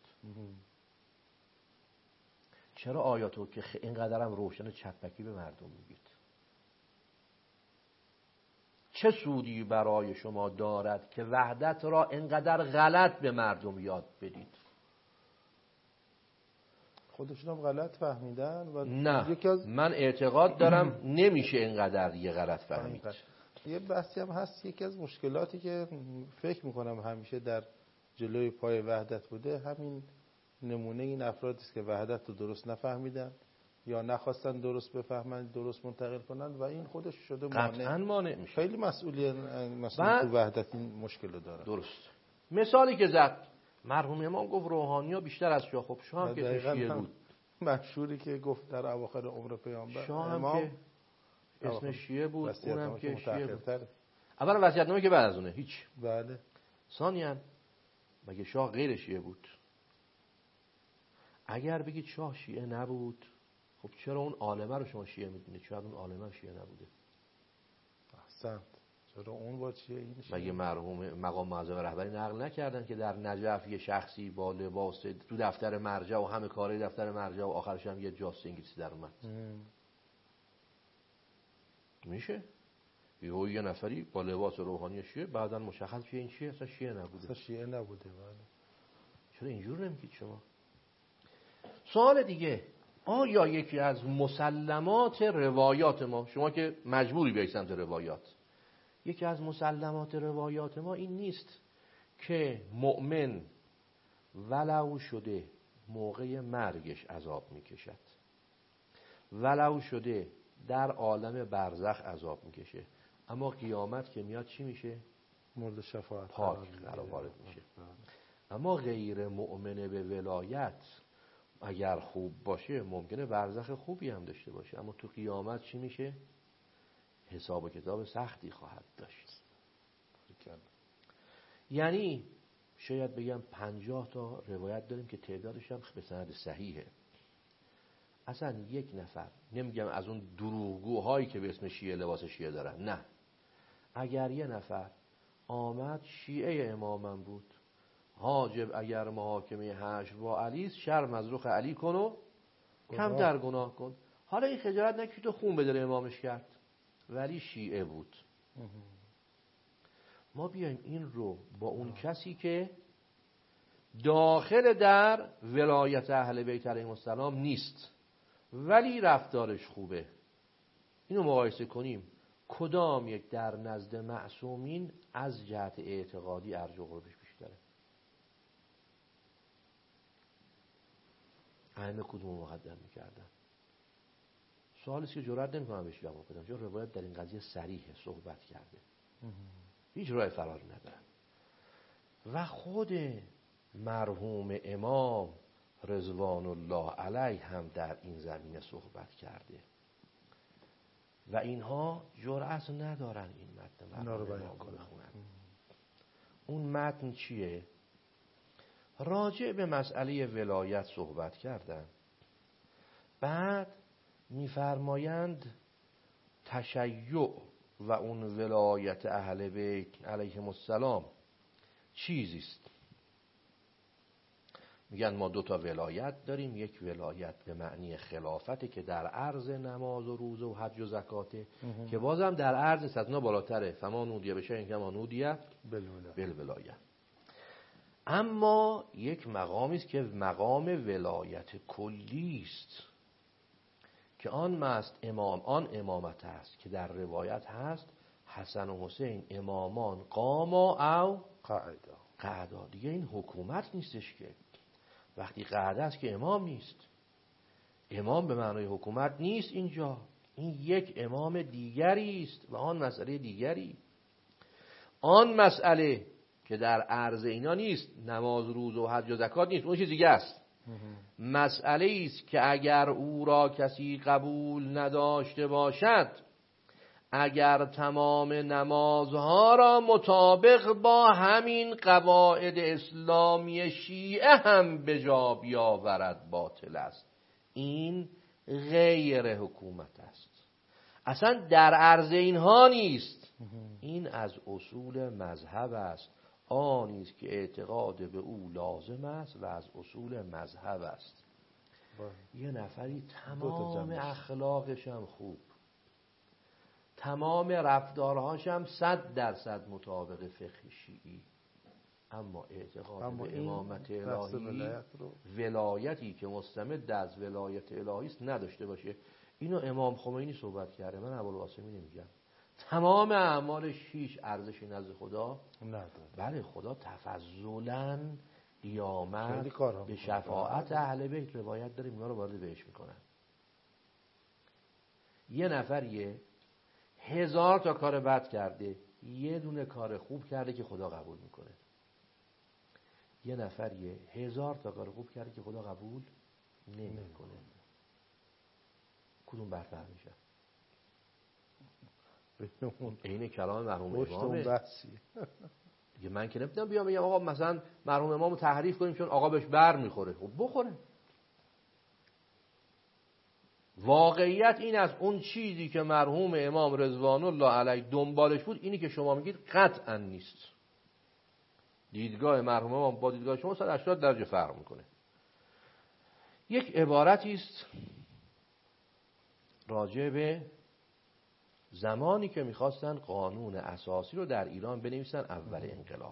چرا آیاتو که اینقدرم روشن چپکی به مردم میگید؟ چه سودی برای شما دارد که وحدت را اینقدر غلط به مردم یاد بدید؟ خودشون هم غلط فهمیدن و نه من اعتقاد دارم نمیشه اینقدر دیگه غلط فهمید. یه بحثی هم هست، یکی از مشکلاتی که فکر میکنم همیشه در جلوی پای وحدت بوده همین نمونه این افرادی است که وحدت رو درست نفهمیدن یا نخواستن درست بفهمن، درست منتقل کنن و این خودش شده مانع میشه. خیلی مسئول تو وحدت این مشکل رو داره. درست. مثالی که زد مرحوم امام گفت روحانی‌ها بیشتر از شاه. خب شاه هم که شیعه بود. مشهوری که گفت در اواخر عمر پیامبر شاه هم که اسم شیعه بود، اونم که شیعه بود. اولا وصیت‌نامه که بعد از اونه هیچ. بله. ثانیاً مگه شاه غیر شیعه بود؟ اگر بگید شاه شیعه نبود، خب چرا اون عالمه رو شما شیعه میدونید؟ چرا اون عالمه شیعه نبوده؟ احسنت. چرا اون با شیعه این شیعه؟ مگه مرحوم مقام معظم رهبری نقل نکردن که در نجف یه شخصی با لباس تو دفتر مرجع و همه کارهای دفتر مرجع و آخرش هم یه جاسوس انگلیسی در اومد؟ میشه؟ یه نفری با لباس روحانی شیعه بعداً مشخص شه این شیعه اصلا شیعه نبوده. اصلا شیعه نبوده. بله. چرا اینجور نمیگید شما؟ سوال دیگه، آیا یکی از مسلمات روایات ما، شما که مجبوری بیایید سمت روایات، یکی از مسلمات روایات ما این نیست که مؤمن ولو شده موقع مرگش عذاب میکشد، ولو شده در عالم برزخ عذاب میکشه، اما قیامت که میاد چی میشه؟ مورد شفاعت پاک قرار وارد میشه. اما غیر مؤمنه به ولایت اگر خوب باشه ممکنه برزخ خوبی هم داشته باشه، اما تو قیامت چی میشه؟ حساب و کتاب سختی خواهد داشت. یعنی شاید بگم 50 تا روایت داریم که تعدادش هم به سند صحیحه. اصلا یک نفر، نمیگم از اون دروغگوهایی که به اسم شیعه لباس شیعه دارن، نه، اگر یه نفر آمد شیعه امامم بود، حاجب اگر محاکمه حشر با علی شرم از رخ علی کن و کمتر گناه کن. حالا این خجالت نکشید و خون بداره امامش کرد، ولی شیعه بود. ما بیایم این رو با اون کسی که داخل در ولایت اهل بیت علیهم السلام نیست ولی رفتارش خوبه، اینو مقایسه کنیم، کدام یک در نزد معصومین از جهت اعتقادی ارجح و قربش بیشتره؟ ائمه کدوم مقدم میکردن؟ سوالی که جرئت نمی‌کنم بهش جواب بدم، چون روایت در این قضیه صریحه، صحبت کرده، هیچ راه فراری ندارن. و خود مرحوم امام رضوان الله علیه هم در این زمینه صحبت کرده و اینها جرأت ندارن این متن رو بیان کنن. اون متن چیه؟ راجع به مسئله ولایت صحبت کردن، بعد میفرمایند تشیع و اون ولایت اهل بیت علیهم السلام چیزیست. میگن ما 2 تا ولایت داریم، یک ولایت به معنی خلافته که در عرض نماز و روزه و حج و زکاته که بازم در عرض ستنا بالاتره، فما نودیه بشه این که ما نودیه بالولایت. اما یک مقامی است که مقام ولایت کلی است که آن امامت است که در روایت هست حسن و حسین امامان قاما او قعدا. دیگه این حکومت نیستش که، وقتی قعده است که امام نیست، امام به معنای حکومت نیست اینجا، این یک امام دیگری است و آن مسئله دیگری. آن مسئله که در عرض اینا نیست، نماز روز و حج و زکات نیست، اون چیز دیگه است. مسئله است که اگر او را کسی قبول نداشته باشد، اگر تمام نمازها را مطابق با همین قواعد اسلامی شیعه هم به جا بیاورد باطل است. این غیر حکومت است، اصلا در عرض اینها نیست. این از اصول مذهب است، آنی است که اعتقاد به او لازم است و از اصول مذهب است. یه نفری تمام اخلاقش هم خوب، تمام رفتارهاش هم 100% مطابق فقه شیعی، اما اعتقاد به امامت الهی، ولایتی که مستمد از ولایت الهی است نداشته باشه. اینو امام خمینی صحبت کرده، من ابوالقاسمی نمیگم. تمام اعمالش هیچ ارزشی نزد خدا نداره. بله، خدا تفضلاً قیامت به شفاعت اهل بیت روایت داریم، اینا رو وارد بهش میکنن. یه نفریه 1000 تا کار بد کرده، یه دونه کار خوب کرده که خدا قبول میکنه. یه نفریه 1000 تا کار خوب کرده که خدا قبول نمیکنه. کدوم برتر میشه؟ این کلام مرحوم امامه دیگه. من که نمیتونم بیام بگم آقا مثلا مرحوم امامو تحریف کنیم چون آقا بهش بر میخوره. خب بخوره. واقعیت این است اون چیزی که مرحوم امام رضوان الله علیه دنبالش بود، اینی که شما میگید قطعا نیست. دیدگاه مرحوم امام با دیدگاه شما 180 درجه فرق میکنه. یک عبارتی است راجع به زمانی که میخواستن قانون اساسی رو در ایران بنویسن اول انقلاب.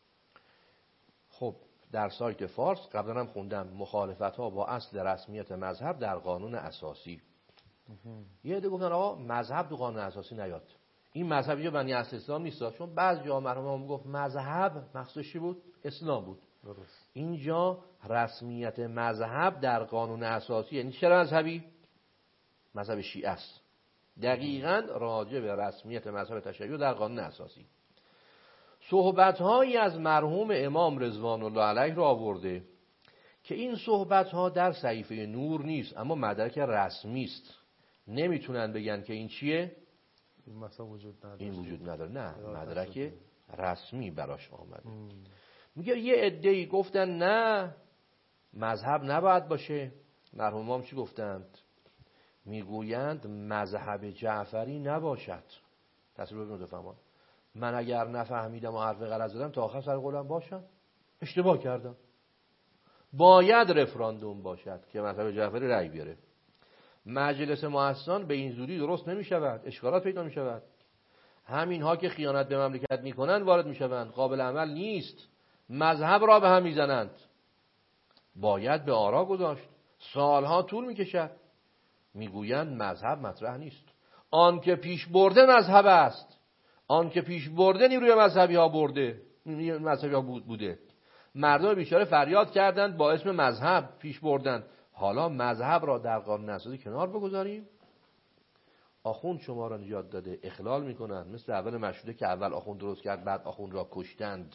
خب در سایت فارس قبلا هم خوندم مخالفت ها با اصل رسمیت مذهب در قانون اساسی. یه عده گفتن آقا مذهب تو قانون اساسی نیاد، این مذهب یه بنی اصل اسلام نیست، چون بعضی جا مرحوم گفت مذهب مقصودش بود اسلام بود. درست. اینجا رسمیت مذهب در قانون اساسی یعنی چه مذهبی؟ مذهب شیعه است. دقیقاً راجع به رسمیت مذهب تشیع در قانون اساسی. صحبت‌هایی از مرحوم امام رضوان الله علیه را آورده که این صحبت‌ها در صحیفه نور نیست، اما مدرک رسمی است. نمیتونن بگن که این چیه؟ این مثلا این وجود نداره. نه، مدرک رسمی براش آمده. میگه یه عده‌ای گفتن نه مذهب نباید باشه. مرحوم امام چی گفتند؟ میگویند مذهب جعفری نباشد. تصویر ببینید بفهمید. من اگر نفهمیدم و حرف غلط زدم تا آخر سر قولم باشم، اشتباه کردم. باید رفراندوم باشد که مذهب جعفری رأی بیاره. مجلس مؤسسان به این زودی درست نمی شود، اشکالات پیدا می شود. همین ها که خیانت به مملکت می کنند وارد می شوند، قابل عمل نیست. مذهب را به هم می زنند. باید به آرا گذاشت. سالها طول می کشد. می گویند مذهب مطرح نیست. آن که پیش برده مذهب است. آن که پیش برده نیروی مذهبی ها بوده. مردم بیچاره فریاد کردند با اسم مذهب پیش بردند. حالا مذهب را در قانون اساسی کنار بگذاریم؟ آخوند شما را نجات داده، اخلال میکنند. مثل اول مشروطه که اول آخوند درست کرد بعد آخوند را کشتند.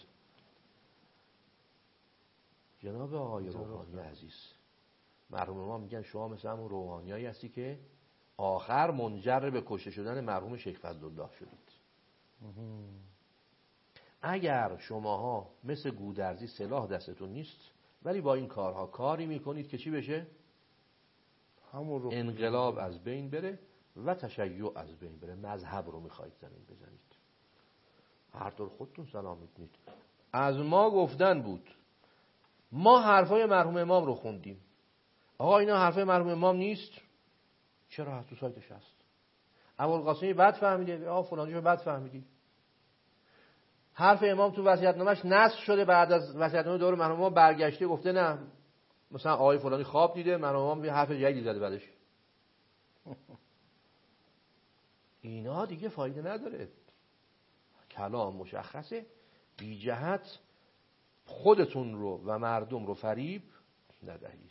جناب آقای روحانی عزیز، مرحوم ما میگن شما مثل همون روحانیایی هستی که آخر منجر به کشته شدن مرحوم شیخ فضلالله شدید. اگر شماها مثل گودرزی سلاح دستتون نیست ولی با این کارها کاری میکنید که چی بشه؟ انقلاب از بین بره و تشیع از بین بره. مذهب رو میخواید زمین بزنید. هر طور خودتون سلام میکنید. از ما گفتن بود، ما حرفای مرحوم امام رو خوندیم. آقا اینا حرفای مرحوم امام نیست؟ چرا هست؟ تو سایتش هست. ابوالقاسمی بد فهمیده، آقا فلانجیو بد فهمیدی. حرف امام تو وصیت‌نامه‌اش نسخ شده، بعد از وصیت‌نامه دور مرحوم امام برگشته گفته نه مثلا آقای فلانی خواب دیده، مرحوم امام یه حرف جدیدی زده بعدش. اینا دیگه فایده نداره. کلام مشخصه، بی جهت خودتون رو و مردم رو فریب ندهید.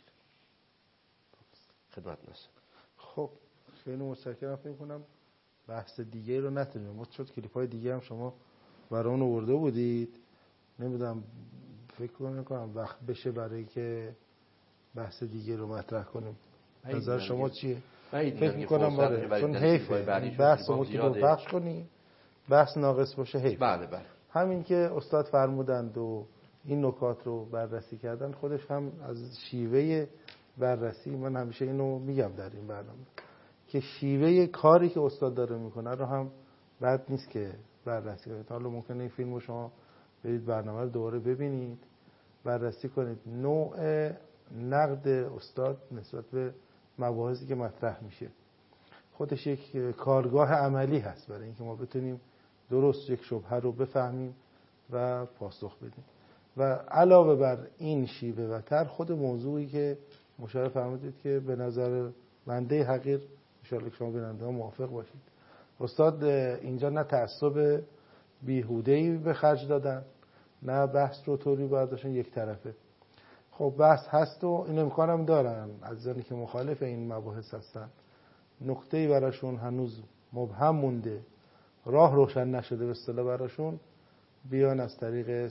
خدمت نست. خب خیلی متشکرم. فکر کنم بحث دیگه رو نتونیم. شد کلیپ‌های دیگه هم شما برامون آورده بودید. نمیدونم فکر کنم وقت بشه برای که بحث دیگه رو مطرح کنیم. نظر شما چیه؟ فکر می‌کنم آره، چون حیفه بحث رو که پخش کنیم، بحث ناقص باشه حیف. بله بله. همین که استاد فرمودند و این نکات رو بررسی کردن خودش هم از شیوه بررسی، من همیشه اینو میگم در این برنامه که شیوه کاری که استاد داره میکنه رو هم بد نیست که بررسی کنید. حالا ممکنه این فیلم رو شما برید برنامه رو دوباره ببینید، بررسی کنید نوع نقد استاد نسبت به مباحثی که مطرح میشه. خودش یک کارگاه عملی هست برای اینکه ما بتونیم درست یک شبهه رو بفهمیم و پاسخ بدیم. و علاوه بر این شیوه و تر خود موضوعی که مشاور فرمودید که به نظر بنده حقیر انشاءالله که شما بیننده ها موافق باشید، استاد اینجا نه تعصب بیهوده‌ای به خرج دادن، نه بحث رو طوری برداشتن یک طرفه. خب بحث هست و این امکانم دارن عزیزانی که مخالف این مباحث هستن، نقطه‌ای براشون هنوز مبهم مونده، راه روشن نشده به اصطلاح براشون، بیان از طریق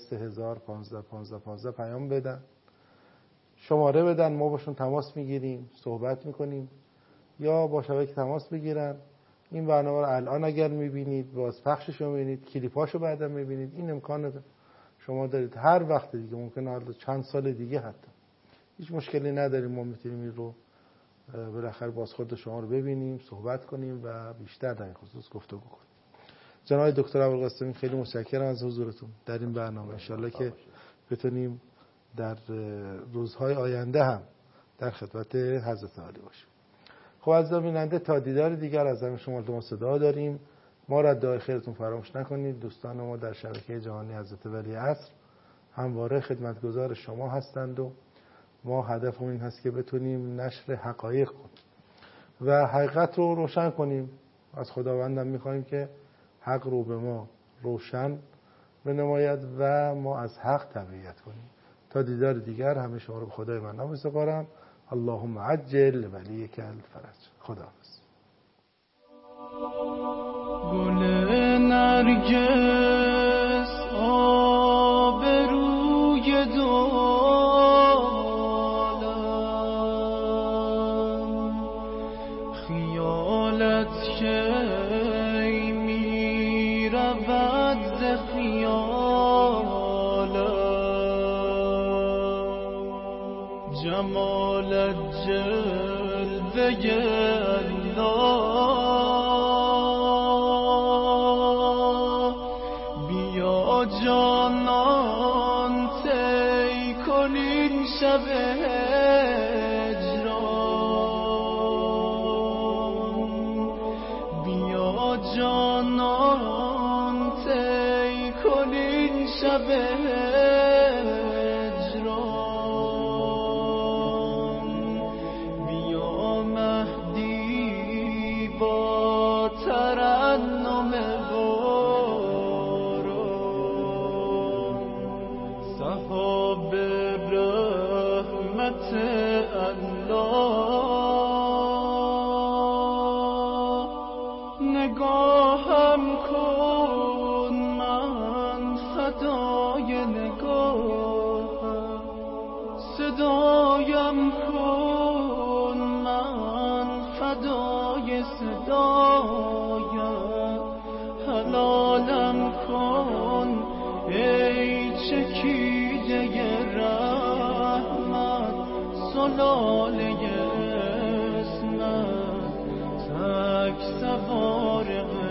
3015 پیام بدن، شماره بدن، ما باشون تماس میگیریم، صحبت میکنیم، یا با شبکه تماس بگیرن. این برنامه رو الان اگر میبینید، باز پخشش رو میبینید، کلیپاشو بعدا میبینید، این امکان شما دارید. هر وقت دیگه ممکنه حالا چند سال دیگه حتی هیچ مشکلی نداریم، ما میتونیم این رو بالاخره باز خود شما رو ببینیم، صحبت کنیم و بیشتر در این خصوص گفتگو کنیم. جناب دکتر ابوالقاسمی خیلی متشکرم از حضورتون در این برنامه. انشالله که بتونیم در روزهای آینده هم در خدمت حضرت عالی باشیم. خب عزیزان بیننده، تا دیدار دیگر از همه شما التماس دعا داریم. ما را دعای خیرتون فراموش نکنید. دوستان ما در شبکه جهانی حضرت ولی عصر همواره خدمتگزار شما هستند و ما هدفمون این هست که بتونیم نشر حقایق کنیم و حقیقت رو روشن کنیم. از خداوندم می‌خوایم که حق رو به ما روشن بنماید و ما از حق تبعیت کنیم. تا دیدار دیگر همه شما رو به خدای منام می‌سپارم. اللهم عجل ولیک الفرج. خداحافظ. گل نرگس آب روی دالم خیالت که می رود ز خیالم جمالت جلوه الله بیا جانان طی کنیم شب هجران بیا جانان طی کنیم شب هجران بیا مهدی با ترنم باران سحاب رحمت الله نگاهم کن من فدای نگاهم صدایم کن من فدای صدایم حلالم کن ای چکیده رحمت سلاله اسمت تک سوار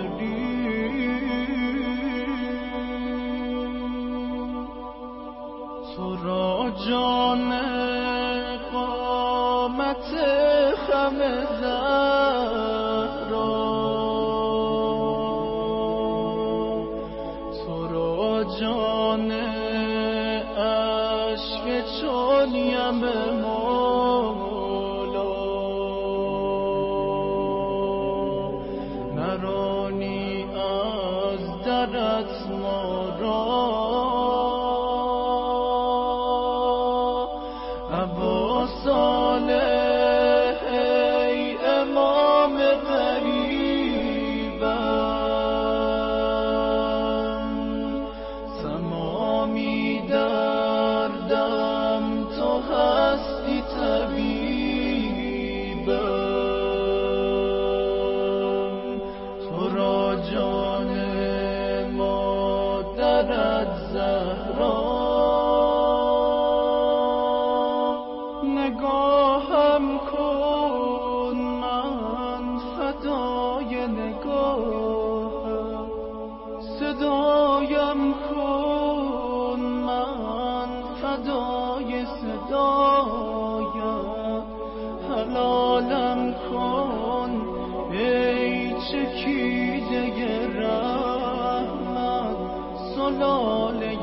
غریب تو را جان قامت خم زهرا تو را جان عشق چون یم مولا نرانی از درت ما را ابا صالح ای امام غریبم تمامی دردم تو هستی طبیبم تو را جان مادرت زهرا نگاهم کن من فدای نگاهم صدایم کن من فدای صدایم حلالم کن ای چکیده رحمت سلاله